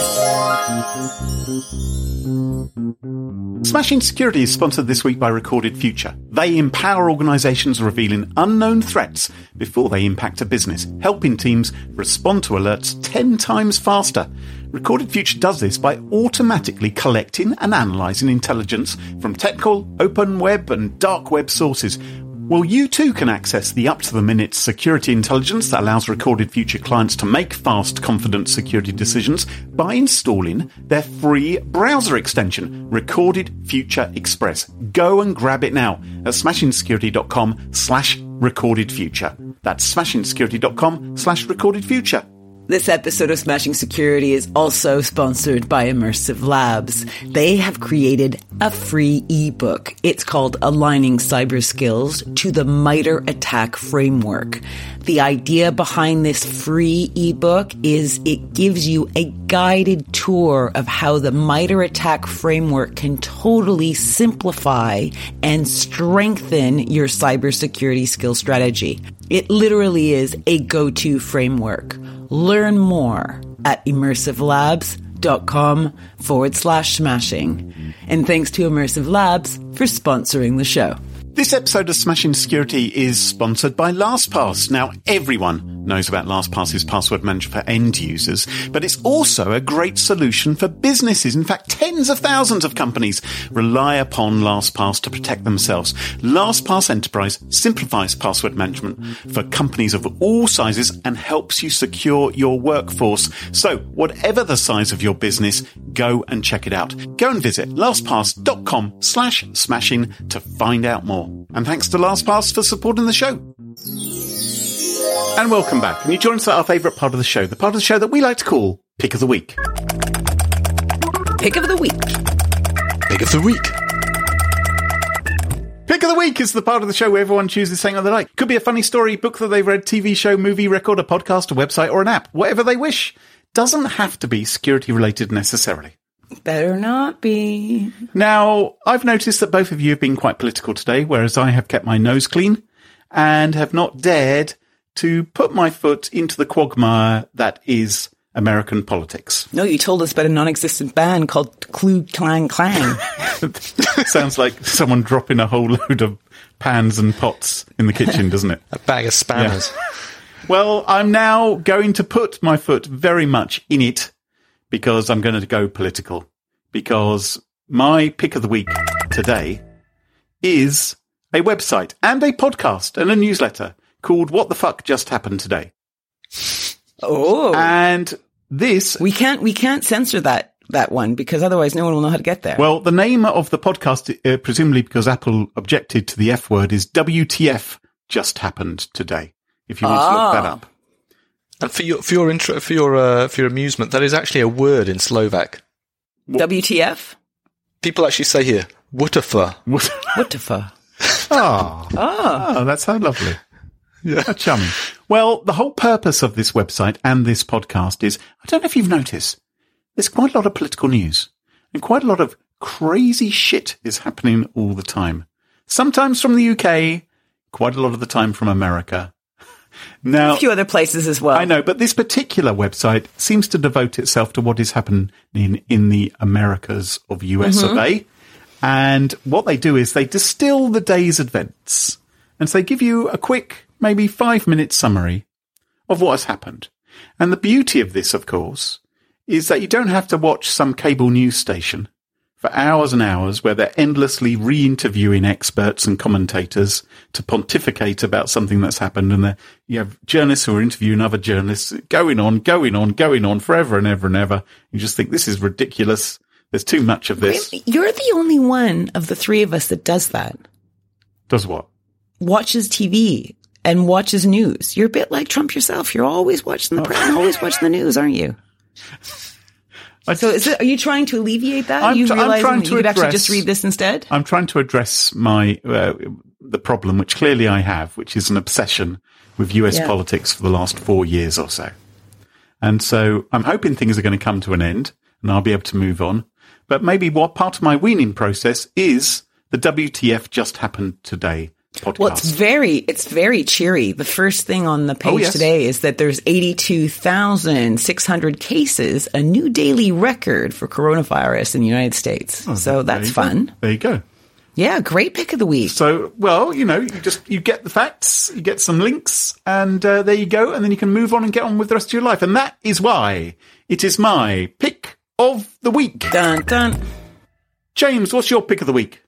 it. Smashing Security is sponsored this week by Recorded Future. They empower organisations revealing unknown threats before they impact a business, helping teams respond to alerts ten times faster. Recorded Future does this by automatically collecting and analysing intelligence from technical, open web and dark web sources. Well, you too can access the up-to-the-minute security intelligence that allows Recorded Future clients to make fast, confident security decisions by installing their free browser extension, Recorded Future Express. Go and grab it now at smashingsecurity.com slash recorded future. That's smashingsecurity.com slash recorded future. This episode of Smashing Security is also sponsored by Immersive Labs. They have created a free ebook. It's called Aligning Cyber Skills to the MITRE ATT&CK Framework. The idea behind this free ebook is it gives you a guided tour of how the MITRE ATT&CK Framework can totally simplify and strengthen your cybersecurity skill strategy. It literally is a go-to framework. Learn more at immersivelabs.com forward slash smashing. And thanks to Immersive Labs for sponsoring the show. This episode of Smashing Security is sponsored by LastPass. Now, everyone knows about LastPass's password manager for end users, but it's also a great solution for businesses. In fact, tens of thousands of companies rely upon LastPass to protect themselves. LastPass Enterprise simplifies password management for companies of all sizes and helps you secure your workforce. So, whatever the size of your business, go and check it out. Go and visit lastpass.com slash smashing to find out more. And thanks to LastPass for supporting the show. And welcome back. And you join us at our favourite part of the show, the part of the show that we like to call Pick of the Week. Pick of the week. Pick of the week. Pick of the Week is the part of the show where everyone chooses something that they like. Could be a funny story, book that they've read, T V show, movie, record, a podcast, a website, or an app. Whatever they wish. Doesn't have to be security related necessarily. Better not be. Now, I've noticed that both of you have been quite political today, whereas I have kept my nose clean and have not dared to put my foot into the quagmire that is American politics. No, you told us about a non-existent band called Clue Clang Clang. Sounds like someone dropping a whole load of pans and pots in the kitchen, doesn't it? A bag of spanners. Yeah. Well, I'm now going to put my foot very much in it because I'm going to go political. Because my pick of the week today is a website and a podcast and a newsletter called What the Fuck Just Happened Today. Oh. And this... We can't, we can't censor that, that one because otherwise no one will know how to get there. Well, the name of the podcast, uh, presumably because Apple objected to the F word, is W T F Just Happened Today. If you want ah. to look that up. And for your, for your intro, for your, uh, for your amusement, that is actually a word in Slovak. W T F? People actually say here, "Wutafa." Wutafa. Oh, oh, oh, that's so lovely. Yeah, how chummy. Well, the whole purpose of this website and this podcast is, I don't know if you've noticed, there's quite a lot of political news and quite a lot of crazy shit is happening all the time. Sometimes from the U K, quite a lot of the time from America. Now, a few other places as well. I know, but this particular website seems to devote itself to what is happening in, in the Americas of U S mm-hmm. of A. And what they do is they distill the day's events. And so they give you a quick, maybe five minute summary of what has happened. And the beauty of this, of course, is that you don't have to watch some cable news station for hours and hours where they're endlessly re-interviewing experts and commentators to pontificate about something that's happened. And you have journalists who are interviewing other journalists going on, going on, going on forever and ever and ever. You just think this is ridiculous. There's too much of this. You're the only one of the three of us that does that. Does what? Watches T V and watches news. You're a bit like Trump yourself. You're always watching the press and always watching the news, aren't you? So is it, are you trying to alleviate that? Are you I'm, realizing I'm trying that to you could address, actually just read this instead? I'm trying to address my uh, the problem, which clearly I have, which is an obsession with U S yeah. politics for the last four years or so. And so I'm hoping things are going to come to an end and I'll be able to move on. But maybe what part of my weaning process is the W T F just happened today podcast. Well, it's very, it's very cheery. The first thing on the page oh, yes. today is that there's eighty-two thousand six hundred cases, a new daily record for coronavirus in the United States. Oh, so that's fun. Go. There you go. Yeah, great pick of the week. So, well, you know, you just, you get the facts, you get some links, and uh, there you go. And then you can move on and get on with the rest of your life. And that is why it is my pick of the week. Dun, dun. James, what's your pick of the week?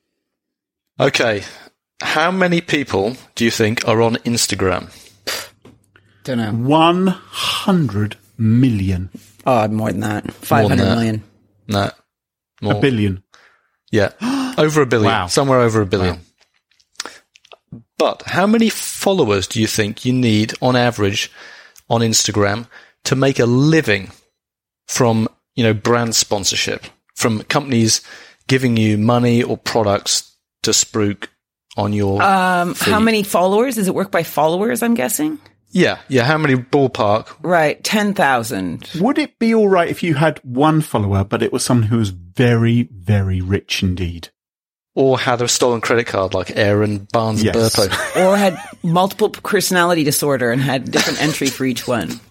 Okay. How many people do you think are on Instagram? Don't know. one hundred million. Oh, more than that. five hundred million. No. More. A billion. Yeah. Over a billion. Wow. Somewhere over a billion. Wow. But how many followers do you think you need on average on Instagram to make a living from, you know, brand sponsorship, from companies giving you money or products to spruik on your um feed? How many followers? Does it work by followers, I'm guessing? Yeah, yeah. How many ballpark? Right, ten thousand. Would it be all right if you had one follower, but it was someone who was very, very rich indeed? Or had a stolen credit card like Aaron Barnes yes. Burpo. Or had multiple personality disorder and had different entry for each one.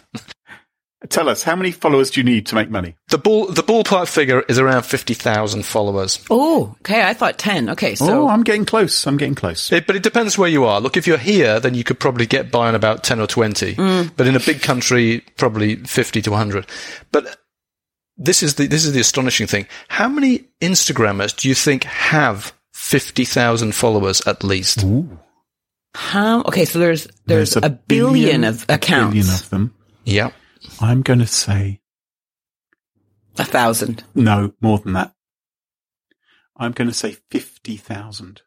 Tell us, how many followers do you need to make money? The ball, the ballpark figure is around fifty thousand followers. Oh, okay. I thought ten. Okay, so. Oh, I'm getting close. I'm getting close. It, but it depends where you are. Look, if you're here, then you could probably get by on about ten or twenty. Mm. But in a big country, probably fifty to one hundred. But this is the, this is the astonishing thing. How many Instagrammers do you think have fifty thousand followers at least? Ooh. How? Okay, so there's, there's, there's a, a billion, billion of accounts. A billion of them. Yeah. I'm going to say a thousand. No, more than that. I'm going to say fifty thousand.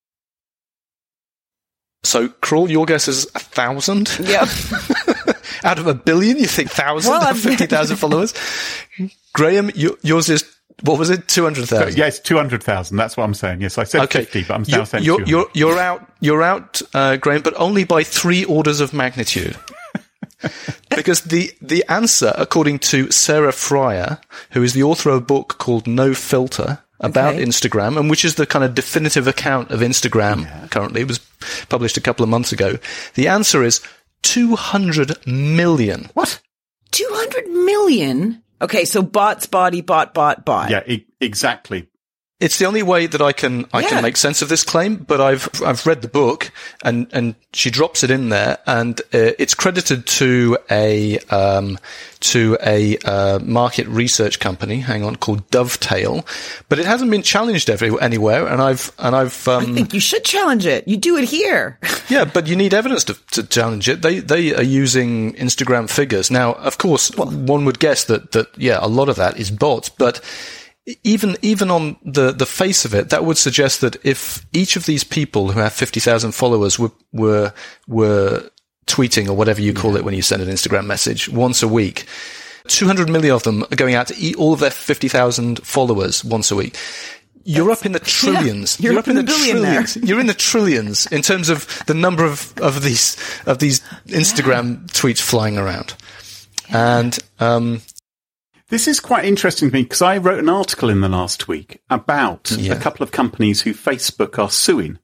So, Crawl, your guess is a thousand? Yep. Out of a billion, you think thousand? Well, fifty thousand followers? Graham, you, yours is, what was it? two hundred thousand? Yes, two hundred thousand. That's what I'm saying. Yes, I said okay. fifty, but I'm now you, saying you're, two hundred. You're, you're out, you're out, uh, Graham, but only by three orders of magnitude. Because the, the answer, according to Sarah Fryer, who is the author of a book called No Filter about okay. Instagram, and which is the kind of definitive account of Instagram yeah. currently, it was published a couple of months ago, the answer is two hundred million. What? two hundred million? Okay, so bots, body, bot, bot, bot. Yeah, e- exactly. It's the only way that I can I yeah. can make sense of this claim, but I've I've read the book and and she drops it in there, and uh, it's credited to a um to a uh, market research company, hang on, called Dovetail, but it hasn't been challenged every, anywhere, and I've and I've um, I think you should challenge it. You do it here. Yeah, but you need evidence to, to challenge it. They they are using Instagram figures now. Of course, well, one would guess that that yeah, a lot of that is bots, but Even even on the, the face of it, that would suggest that if each of these people who have fifty thousand followers were were were tweeting, or whatever you call yeah. it when you send an Instagram message, once a week, two hundred million of them are going out to eat all of their fifty thousand followers once a week. You're That's, up in the trillions. Yeah, you're, you're up, up in, in the, the trillions. There. You're in the trillions in terms of the number of, of these of these Instagram yeah. tweets flying around. Yeah. And um this is quite interesting to me because I wrote an article in the last week about yeah. a couple of companies who Facebook are suing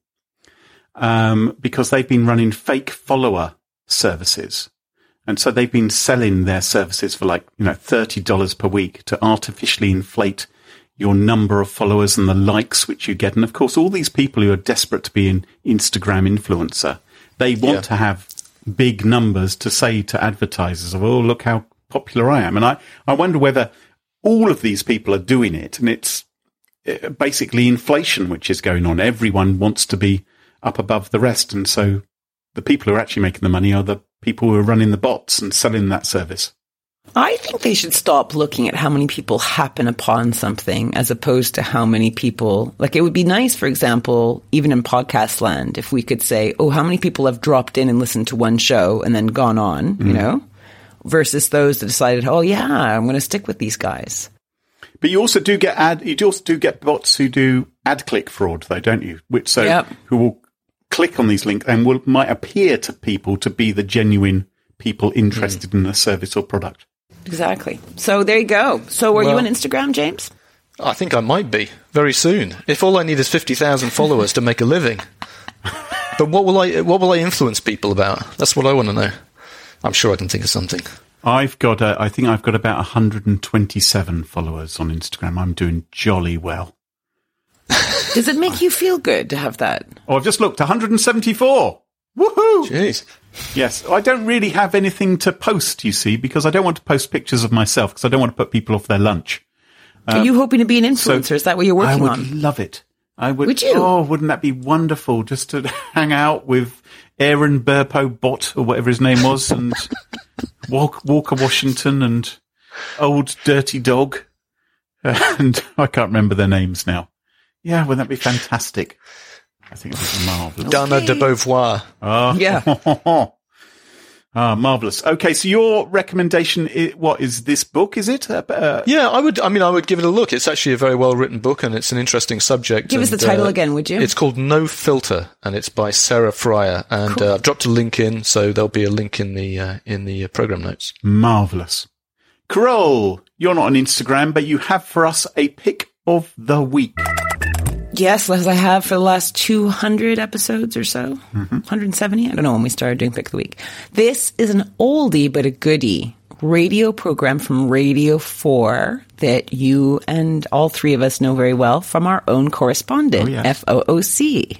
um, because they've been running fake follower services. And so they've been selling their services for like, you know, thirty dollars per week to artificially inflate your number of followers and the likes which you get. And of course, all these people who are desperate to be an Instagram influencer, they want yeah. to have big numbers to say to advertisers of, oh, look how popular I am. And I, I wonder whether all of these people are doing it, and it's uh, basically inflation, which is going on. Everyone wants to be up above the rest. And so the people who are actually making the money are the people who are running the bots and selling that service. I think they should stop looking at how many people happen upon something as opposed to how many people, like it would be nice, for example, even in podcast land, if we could say, oh, how many people have dropped in and listened to one show and then gone on, mm. you know, versus those that decided, oh yeah, I'm going to stick with these guys. But you also do get ad, you also do get bots who do ad click fraud though, don't you? Which so yep. who will click on these links and will might appear to people to be the genuine people interested mm. in a service or product. Exactly. So there you go. So are well, you on Instagram, James? I think I might be very soon. If all I need is fifty thousand followers to make a living. But what will I what will I influence people about? That's what I want to know. I'm sure I can think of something. I've got a, I think I've got about one hundred twenty-seven followers on Instagram. I'm doing jolly well. Does it make you feel good to have that? Oh, I've just looked, one hundred seventy-four. Woohoo! Jeez. Yes, I don't really have anything to post, you see, because I don't want to post pictures of myself because I don't want to put people off their lunch. Um, Are you hoping to be an influencer? So Is that what you're working on? I would on? love it. I would. Would you? Oh, wouldn't that be wonderful? Just to hang out with Aaron Burpo Bot or whatever his name was, and Walker Washington and Old Dirty Dog, and I can't remember their names now. Yeah, wouldn't that be fantastic? I think it was marvellous. Dana de Beauvoir. Oh, yeah. Ah, marvellous. Okay, so your recommendation, is, what is this book, is it? Uh, uh, yeah, I would, I mean, I would give it a look. It's actually a very well-written book and it's an interesting subject. Give and, us the title uh, again, would you? It's called No Filter and it's by Sarah Fryer. And cool. uh, I've dropped a link in, so there'll be a link in the, uh, in the uh, program notes. Marvellous. Carole, you're not on Instagram, but you have for us a pick of the week. Yes, as I have for the last two hundred episodes or so. Mm-hmm. one hundred seventy? I don't know when we started doing Pick of the Week. This is an oldie but a goodie radio program from Radio four that you and all three of us know very well from our own correspondent, oh, yeah. F O O C.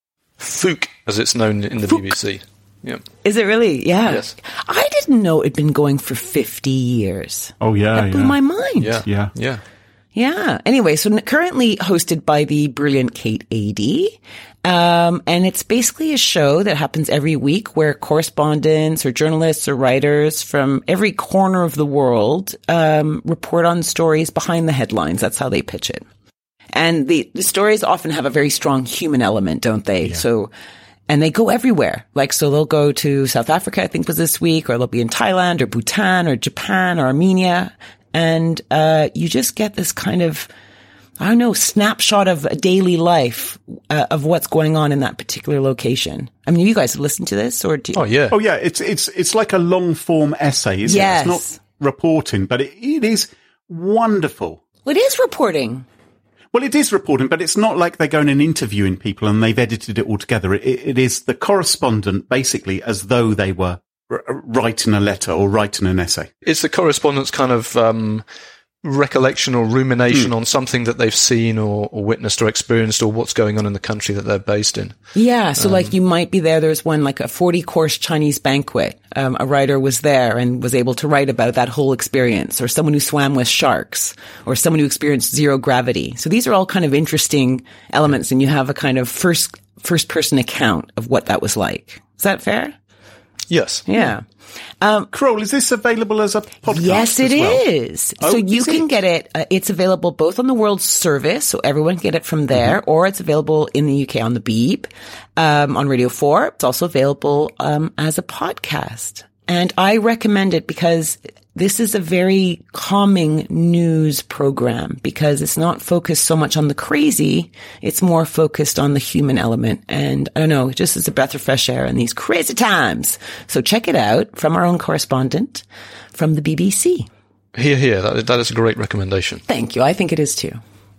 Fook, as it's known in the Fook. B B C. Yeah. Is it really? Yeah. Yes. I didn't know it'd been going for fifty years. Oh, yeah. That blew yeah. my mind. Yeah. Yeah. Yeah. Yeah. Anyway, so currently hosted by the brilliant Kate Adie. Um, and it's basically a show that happens every week where correspondents or journalists or writers from every corner of the world, um, report on stories behind the headlines. That's how they pitch it. And the, the stories often have a very strong human element, don't they? Yeah. So, and they go everywhere. Like, so they'll go to South Africa, I think was this week, or they'll be in Thailand or Bhutan or Japan or Armenia. And, uh, you just get this kind of, I don't know, snapshot of a daily life, uh, of what's going on in that particular location. I mean, you guys have listened to this or do you? Oh, yeah. Oh, yeah. It's, it's, it's like a long form essay, isn't yes. it? It's not reporting, but it, it is wonderful. Well, it is reporting. Well, it is reporting, but it's not like they're going and interviewing people and they've edited it all together. It, it is the correspondent basically as though they were r- writing a letter or writing an essay. It's the correspondent's kind of um, recollection or rumination mm. on something that they've seen or, or witnessed or experienced or what's going on in the country that they're based in. Yeah. So um, like you might be there. There's one like a forty course Chinese banquet. Um, a writer was there and was able to write about that whole experience, or someone who swam with sharks, or someone who experienced zero gravity. So these are all kind of interesting elements, and you have a kind of first first person account of what that was like. Is that fair? Yes. Yeah. Um, Carole, is this available as a podcast? Yes, it as well? is. Oh, so you is can it? get it. Uh, it's available both on the World Service, so everyone can get it from there, mm-hmm. or it's available in the U K on the Beep, um, on Radio four. It's also available um, as a podcast. And I recommend it because this is a very calming news program, because it's not focused so much on the crazy. It's more focused on the human element. And I don't know, just as a breath of fresh air in these crazy times. So check it out from our own correspondent from the B B C. Here, here. That, that is a great recommendation. Thank you. I think it is too.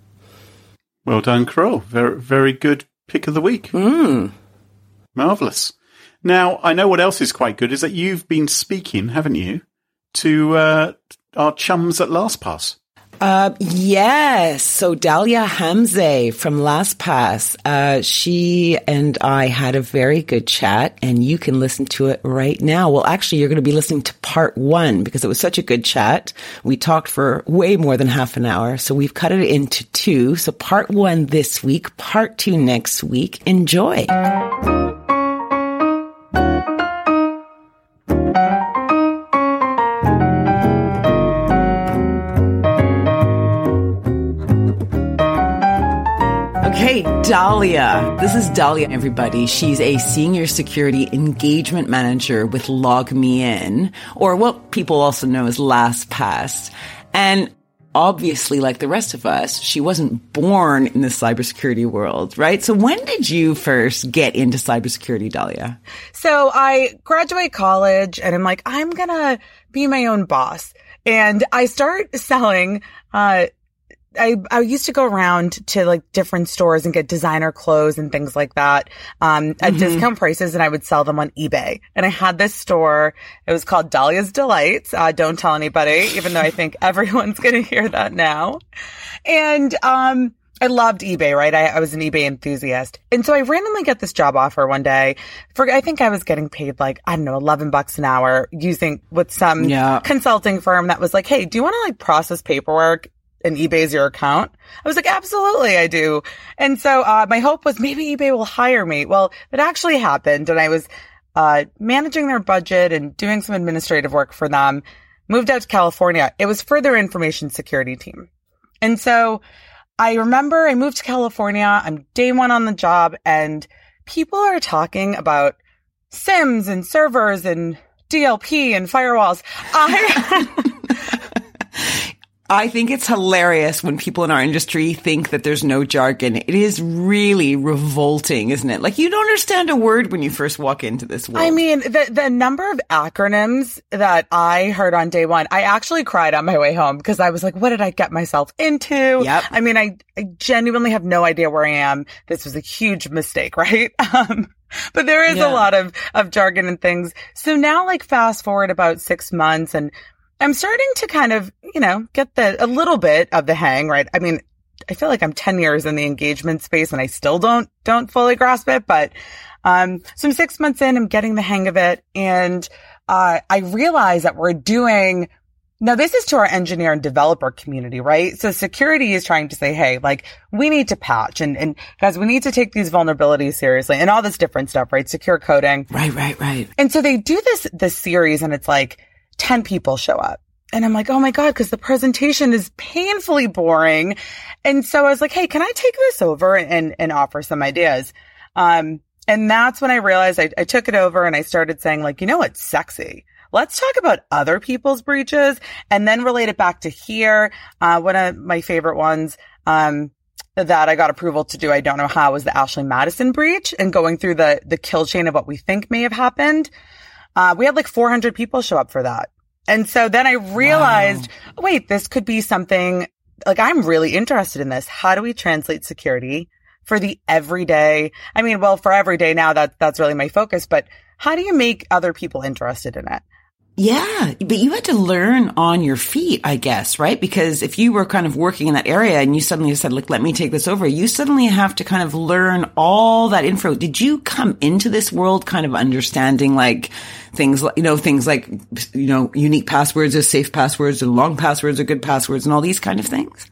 Well done, Carole. Very, very good pick of the week. Mm. Marvellous. Now, I know what else is quite good is that you've been speaking, haven't you, to uh, our chums at LastPass. Uh, yes. So Dalia Hamze from LastPass, uh, she and I had a very good chat, and you can listen to it right now. Well, actually, you're going to be listening to part one because it was such a good chat. We talked for way more than half an hour, so we've cut it into two. So part one this week, part two next week. Enjoy. Hey, Dalia. This is Dalia, everybody. She's a senior security engagement manager with LogMeIn, or what people also know as LastPass. And obviously, like the rest of us, she wasn't born in the cybersecurity world, right? So when did you first get into cybersecurity, Dalia? So I graduate college and I'm like, I'm going to be my own boss. And I start selling, uh, I, I used to go around to like different stores and get designer clothes and things like that, um, at mm-hmm. discount prices, and I would sell them on eBay. And I had this store. It was called Dalia's Delights. Uh, don't tell anybody, even though I think everyone's going to hear that now. And, um, I loved eBay, right? I, I was an eBay enthusiast. And so I randomly get this job offer one day for, I think I was getting paid like, I don't know, eleven bucks an hour using with some yeah. consulting firm that was like, hey, do you want to like process paperwork? And eBay's your account? I was like, absolutely, I do. And so, uh, my hope was maybe eBay will hire me. Well, it actually happened. And I was, uh, managing their budget and doing some administrative work for them, moved out to California. It was for their information security team. And so I remember I moved to California. I'm day one on the job and people are talking about SIMs and servers and D L P and firewalls. I, I think it's hilarious when people in our industry think that there's no jargon. It is really revolting, isn't it? Like, you don't understand a word when you first walk into this world. I mean, the the number of acronyms that I heard on day one, I actually cried on my way home because I was like, what did I get myself into? Yep. I mean, I, I genuinely have no idea where I am. This was a huge mistake, right? Um, but there is yeah. a lot of, of jargon and things. So now, like, fast forward about six months and I'm starting to kind of, you know, get the, a little bit of the hang, right? I mean, I feel like I'm ten years in the engagement space and I still don't, don't fully grasp it, but, um, so I'm six months in, I'm getting the hang of it. And, uh, I realize that we're doing, now this is to our engineer and developer community, right? So security is trying to say, hey, like, we need to patch and, and guys, we need to take these vulnerabilities seriously and all this different stuff, right? Secure coding. Right, right, right. And so they do this, this series and it's like, ten people show up and I'm like, oh my God, because the presentation is painfully boring. And so I was like, hey, can I take this over and, and offer some ideas? Um, and that's when I realized I, I took it over and I started saying like, you know what's sexy? Let's talk about other people's breaches and then relate it back to here. Uh, one of my favorite ones, um, that I got approval to do, I don't know how, was the Ashley Madison breach and going through the, the kill chain of what we think may have happened. Uh, we had like four hundred people show up for that. And so then I realized, wow. wait, this could be something like I'm really interested in this. How do we translate security for the everyday? I mean, well, for every day now that that's really my focus, but how do you make other people interested in it? Yeah, but you had to learn on your feet, I guess, right? Because if you were kind of working in that area and you suddenly said, like, let me take this over, you suddenly have to kind of learn all that info. Did you come into this world kind of understanding like things, like, you know, things like, you know, unique passwords or safe passwords or long passwords or good passwords and all these kind of things?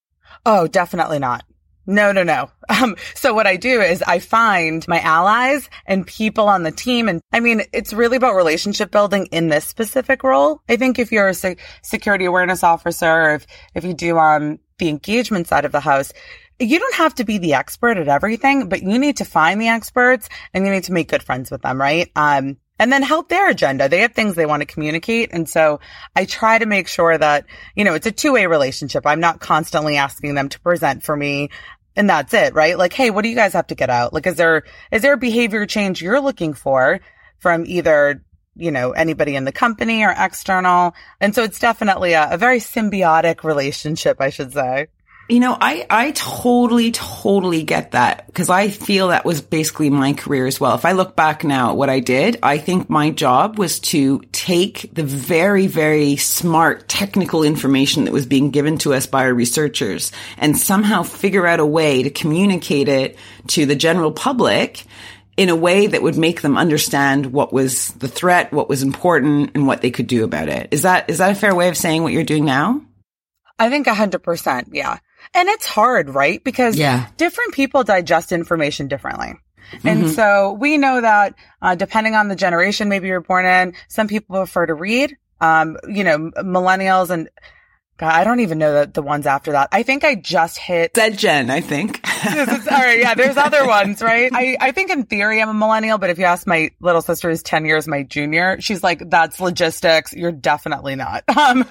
Oh, definitely not. No, no, no. Um, so what I do is I find my allies and people on the team. And I mean, it's really about relationship building in this specific role. I think if you're a se- security awareness officer, or if, if you do, um, the engagement side of the house, you don't have to be the expert at everything, but you need to find the experts and you need to make good friends with them, right? Um, and then help their agenda. They have things they want to communicate. And so I try to make sure that, you know, it's a two-way relationship. I'm not constantly asking them to present for me. And that's it, right? Like, hey, what do you guys have to get out? Like, is there, is there a behavior change you're looking for from either, you know, anybody in the company or external? And so it's definitely a, a very symbiotic relationship, I should say. You know, I, I totally, totally get that because I feel that was basically my career as well. If I look back now at what I did, I think my job was to take the very, very smart technical information that was being given to us by our researchers and somehow figure out a way to communicate it to the general public in a way that would make them understand what was the threat, what was important, and what they could do about it. Is that, is that a fair way of saying what you're doing now? I think a hundred percent. Yeah. And it's hard, right? Because yeah. different people digest information differently. Mm-hmm. And so we know that, uh, depending on the generation maybe you're born in, some people prefer to read, um, you know, millennials and God, I don't even know the, the ones after that. I think I just hit Z Gen, I think. This is, all right. Yeah. There's other ones, right? I, I think in theory I'm a millennial, but if you ask my little sister who's ten years my junior, she's like, that's logistics. You're definitely not. Um,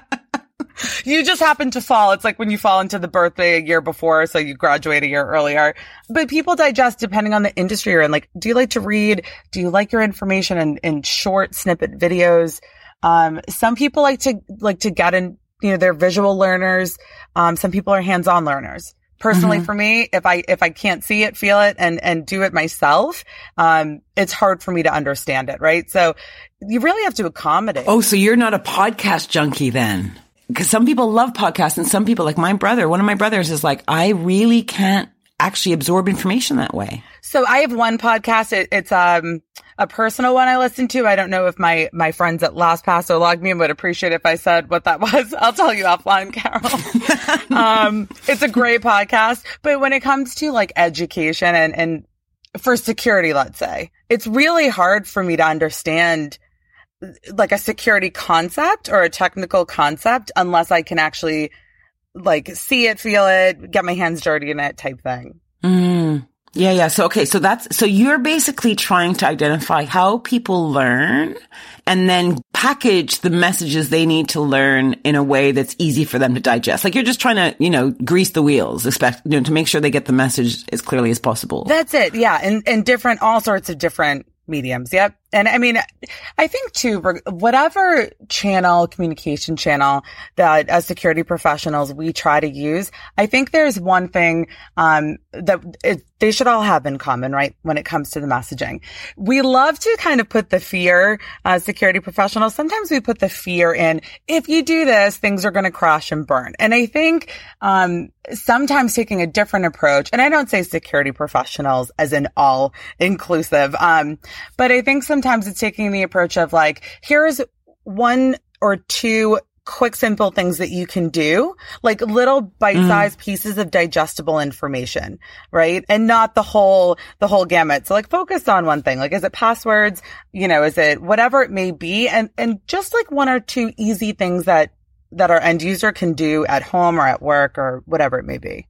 You just happen to fall. It's like when you fall into the birthday a year before, so you graduate a year earlier. But people digest depending on the industry you're in. Like, do you like to read? Do you like your information in, in short snippet videos? Um, some people like to, like to get in, you know, they're visual learners. Um, some people are hands-on learners. Personally, mm-hmm. for me, if I, if I can't see it, feel it, and, and do it myself, um, it's hard for me to understand it, right? So you really have to accommodate. Oh, so you're not a podcast junkie then? Because some people love podcasts and some people, like my brother, one of my brothers is like, I really can't actually absorb information that way. So I have one podcast. It, it's um a personal one I listen to. I don't know if my, my friends at LastPass or LogMeIn would appreciate if I said what that was. I'll tell you offline, Carol. um, it's a great podcast. But when it comes to like education and, and for security, let's say, it's really hard for me to understand like a security concept or a technical concept unless I can actually like see it, feel it, get my hands dirty in it type thing. Mm. Yeah, yeah. So, okay. So that's, so you're basically trying to identify how people learn and then package the messages they need to learn in a way that's easy for them to digest. Like you're just trying to, you know, grease the wheels, expect, you know, to make sure they get the message as clearly as possible. That's it. Yeah. And, and different, all sorts of different mediums. Yep. And I mean, I think too, whatever channel, communication channel that as security professionals we try to use, I think there's one thing, um, that it, they should all have in common, right? When it comes to the messaging, we love to kind of put the fear, uh, security professionals. Sometimes we put the fear in, if you do this, things are going to crash and burn. And I think, um, sometimes taking a different approach, and I don't say security professionals as in all inclusive, um, but I think some Sometimes it's taking the approach of like, here's one or two quick, simple things that you can do, like little bite-sized mm. pieces of digestible information, right? And not the whole, the whole gamut. So like focus on one thing. Like, is it passwords? You know, is it whatever it may be? And, and just like one or two easy things that, that our end user can do at home or at work or whatever it may be.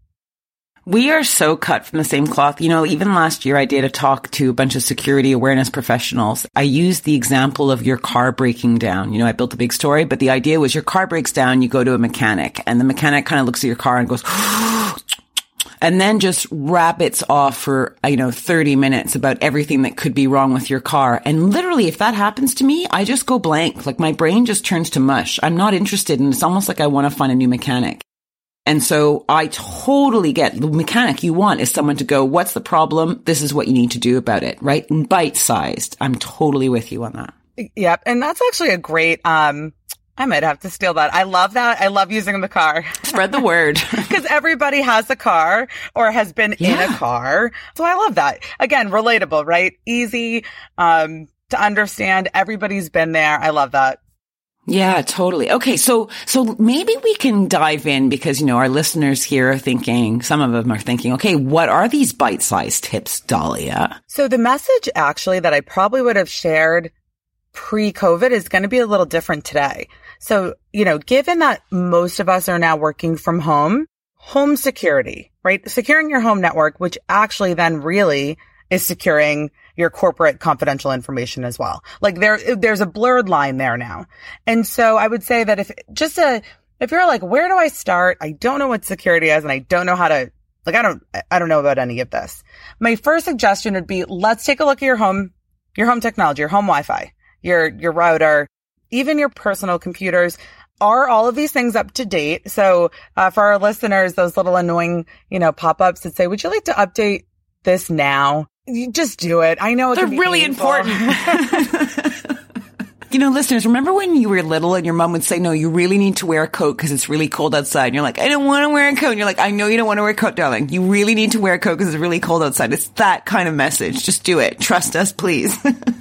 We are so cut from the same cloth. You know, even last year I did a talk to a bunch of security awareness professionals. I used the example of your car breaking down. You know, I built a big story, but the idea was your car breaks down, you go to a mechanic, and the mechanic kind of looks at your car and goes, and then just rabbits off for, you know, thirty minutes about everything that could be wrong with your car. And literally, if that happens to me, I just go blank. Like my brain just turns to mush. I'm not interested, and it's almost like I want to find a new mechanic. And so I totally get the mechanic you want is someone to go, what's the problem? This is what you need to do about it, right? And bite-sized. I'm totally with you on that. Yep. And that's actually a great, um, I might have to steal that. I love that. I love using the car. Spread the word. Because everybody has a car or has been yeah. in a car. So I love that. Again, relatable, right? Easy, um, to understand. Everybody's been there. I love that. Yeah, totally. Okay. So, so maybe we can dive in because, you know, our listeners here are thinking, some of them are thinking, okay, what are these bite-sized tips, Dahlia? So the message actually that I probably would have shared pre-COVID is going to be a little different today. So, you know, given that most of us are now working from home, home security, right? Securing your home network, which actually then really is securing your corporate confidential information as well. Like there, there's a blurred line there now. And so I would say that if just a, if you're like, where do I start? I don't know what security is and I don't know how to, like, I don't, I don't know about any of this. My first suggestion would be, let's take a look at your home, your home technology, your home Wi-Fi, your, your router, even your personal computers. are all of these things up to date? So uh, for our listeners, those little annoying, you know, pop-ups that say, would you like to update this now? You just do it. I know it They're can be really painful. important. You know, listeners, remember when you were little and your mom would say, no, you really need to wear a coat because it's really cold outside. And you're like, I don't want to wear a coat. And you're like, I know you don't want to wear a coat, darling. You really need to wear a coat because it's really cold outside. It's that kind of message. Just do it. Trust us, please.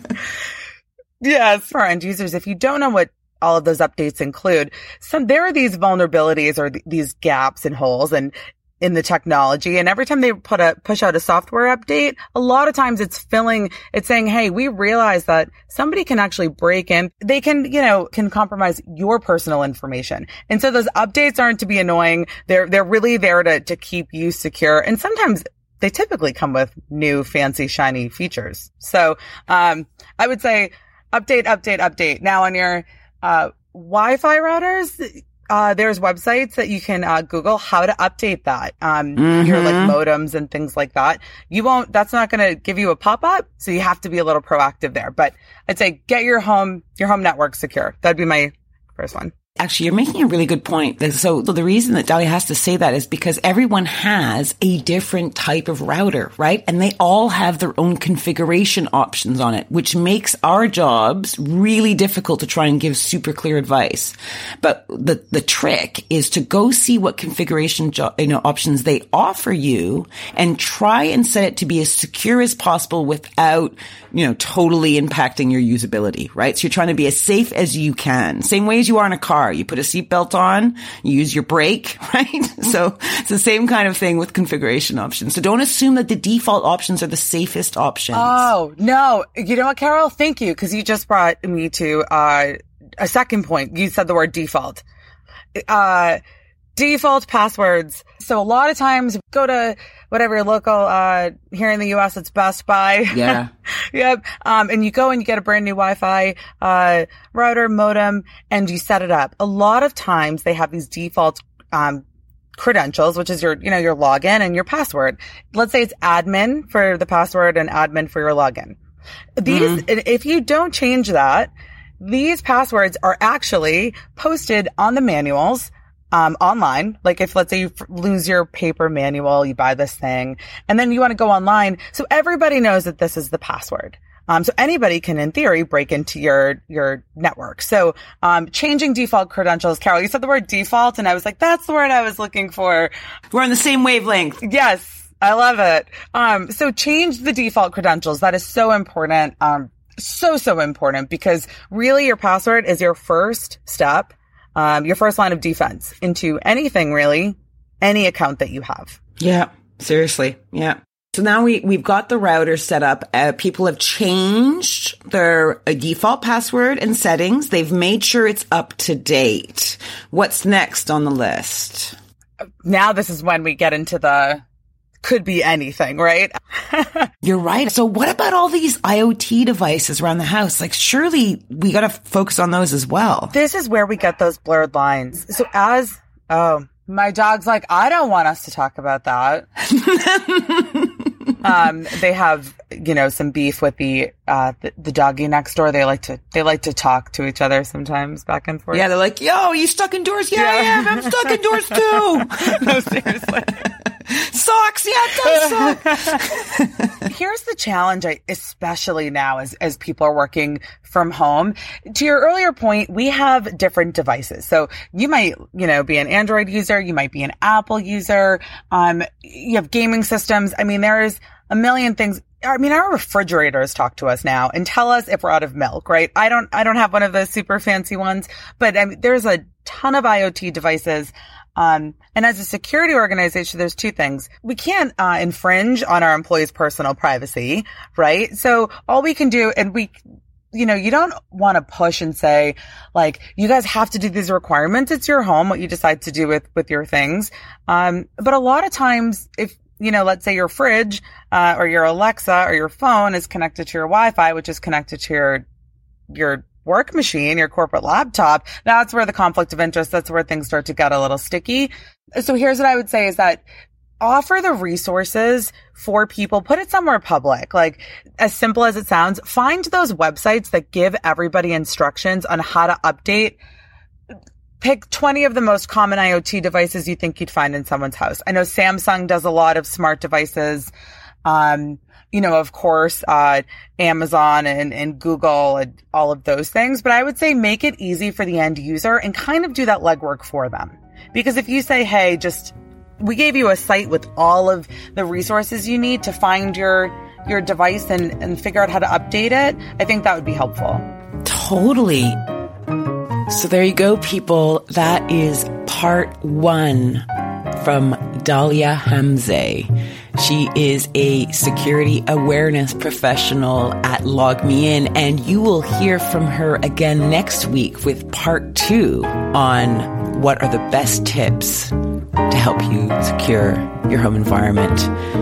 Yes. For our end users, if you don't know what all of those updates include, some, there are these vulnerabilities or th- these gaps and holes and in the technology. And every time they put a, push out a software update, a lot of times it's filling, it's saying, hey, we realize that somebody can actually break in. They can, you know, can compromise your personal information. And so those updates aren't to be annoying. They're, they're really there to, to keep you secure. And sometimes they typically come with new fancy shiny features. So, um, I would say update, update, update. Now on your, uh, Wi-Fi routers, Uh, there's websites that you can, uh, Google how to update that. Um, Mm-hmm. your like modems and things like that. You won't, that's not going to give you a pop-up. So you have to be a little proactive there, but I'd say get your home, your home network secure. That'd be my first one. Actually, you're making a really good point. So the reason that Dahlia has to say that is because everyone has a different type of router, right? And they all have their own configuration options on it, which makes our jobs really difficult to try and give super clear advice. But the, the trick is to go see what configuration jo- you know, options they offer you and try and set it to be as secure as possible without, you know, totally impacting your usability, right? So you're trying to be as safe as you can. Same way as you are in a car. You put a seatbelt on, you use your brake, right? So it's the same kind of thing with configuration options. So don't assume that the default options are the safest options. Oh, no. You know what, Carol? Thank you. Cause you just brought me to, uh, a second point. You said the word default. Uh, default passwords. So a lot of times go to whatever your local, uh, here in the U S, it's Best Buy. Yeah. Yep. Um, and you go and you get a brand new Wi-Fi, uh, router, modem, and you set it up. A lot of times they have these default, um, credentials, which is your, you know, your login and your password. Let's say it's admin for the password and admin for your login. These, mm-hmm. if you don't change that, these passwords are actually posted on the manuals. Um, online, like if let's say you f- lose your paper manual, you buy this thing and then you want to go online. So everybody knows that this is the password. Um, so anybody can in theory break into your, your network. So, um, changing default credentials. Carol, you said the word default and I was like, that's the word I was looking for. We're on the same wavelength. Yes. I love it. Um, so change the default credentials. That is so important. Um, so, so important because really your password is your first step. Um, your first line of defense into anything, really, any account that you have. Yeah, seriously. Yeah. So now we, we've got the router set up. Uh, people have changed their uh, default password and settings. They've made sure it's up to date. What's next on the list? Now this is when we get into the could be anything, right? You're right. So what about all these IoT devices around the house? Like, surely we got to focus on those as well. This is where we get those blurred lines. So as, oh, my dog's like, I don't want us to talk about that. um, they have, you know, some beef with the, uh, the, the doggy next door. They like to, they like to talk to each other sometimes back and forth. Yeah. They're like, yo, are you stuck indoors? Yeah, Yeah. I am. I'm stuck indoors too. No, seriously. Socks. Yeah, it does suck. Here's the challenge, I, especially now as, as people are working from home. To your earlier point, we have different devices. So you might, you know, be an Android user. You might be an Apple user. Um, you have gaming systems. I mean, there's a million things. I mean, our refrigerators talk to us now and tell us if we're out of milk, right? I don't, I don't have one of those super fancy ones, but I mean, there's a ton of IoT devices. Um, and as a security organization, there's two things. We can't, uh, infringe on our employees' personal privacy, right? So all we can do, and we, you know, you don't want to push and say, like, you guys have to do these requirements. It's your home, what you decide to do with, with your things. Um, but a lot of times, if, you know, let's say your fridge, uh, or your Alexa or your phone is connected to your Wi-Fi, which is connected to your, your work machine, your corporate laptop, that's where the conflict of interest, that's where things start to get a little sticky. So here's what I would say is that offer the resources for people, put it somewhere public. Like, as simple as it sounds, find those websites that give everybody instructions on how to update pick twenty of the most common IoT devices you think you'd find in someone's house. I know Samsung does a lot of smart devices. Um, you know, of course, uh, Amazon and, and Google and all of those things. But I would say make it easy for the end user and kind of do that legwork for them. Because if you say, hey, just, we gave you a site with all of the resources you need to find your, your device and, and figure out how to update it, I think that would be helpful. Totally. So there you go, people. That is part one from Dalia Hamze. She is a security awareness professional at LogMeIn, and you will hear from her again next week with part two on what are the best tips to help you secure your home environment.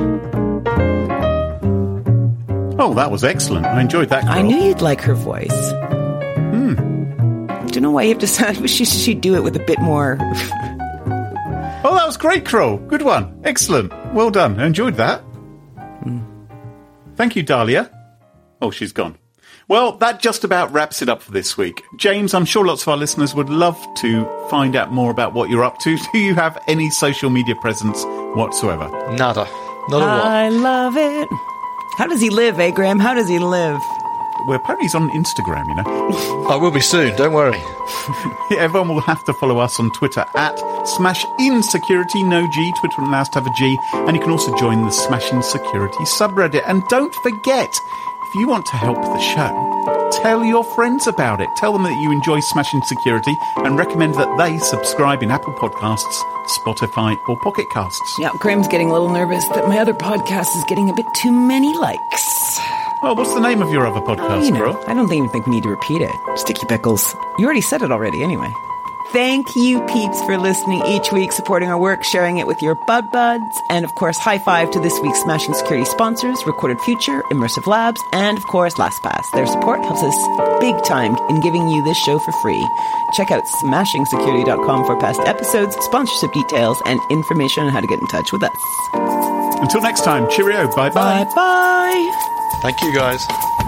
Oh, that was excellent. I enjoyed that, girl. I knew you'd like her voice. Hmm. Don't know why you have to sound. She should do it with a bit more. Oh, that was great, Kroll. Good one. Excellent. Well done. I enjoyed that. Mm. Thank you, Dalia. Oh, she's gone. Well, that just about wraps it up for this week. James, I'm sure lots of our listeners would love to find out more about what you're up to. Do you have any social media presence whatsoever? Nada. Not a lot. I love it. How does he live, eh, Graham? How does he live? Well, apparently he's on Instagram, you know. I will be soon, don't worry. Everyone will have to follow us on Twitter at SmashInSecurity, no G. Twitter allows to have a G. And you can also join the Smashing Security subreddit. And don't forget, if you want to help the show, tell your friends about it. Tell them that you enjoy Smashing Security and recommend that they subscribe in Apple Podcasts, Spotify or Pocket Casts. Yeah, Graham's getting a little nervous that my other podcast is getting a bit too many likes. Oh, what's the name of your other podcast, oh, you know, girl? I don't even think we need to repeat it. Sticky Pickles. You already said it already anyway. Thank you, peeps, for listening each week, supporting our work, sharing it with your bud buds, and of course, high five to this week's Smashing Security sponsors, Recorded Future, Immersive Labs, and of course, LastPass. Their support helps us big time in giving you this show for free. Check out smashing security dot com for past episodes, sponsorship details, and information on how to get in touch with us. Until next time, cheerio, bye-bye. Bye-bye. Thank you, guys.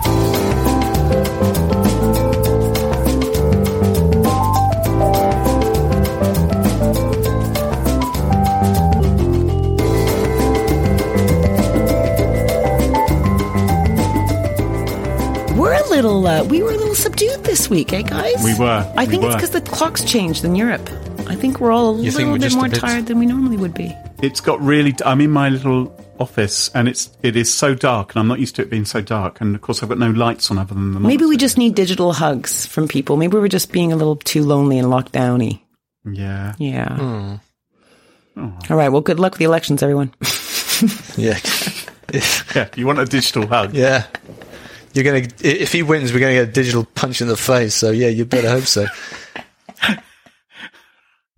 We're a little, uh, we were a little subdued this week, eh, guys? We were. I think we it's were. because the clock's changed in Europe. I think we're all a You think little we're bit just a more bit- tired than we normally would be. It's got really... I'm in my little office and it's it is so dark and I'm not used to it being so dark. And, of course, I've got no lights on other than the Maybe we monitor. just need digital hugs from people. Maybe we're just being a little too lonely and locked downy. Yeah. Yeah. Hmm. Oh. All right. Well, good luck with the elections, everyone. Yeah. Yeah, you want a digital hug. Yeah. You're gonna. If he wins, we're gonna get a digital punch in the face. So yeah, you better hope so.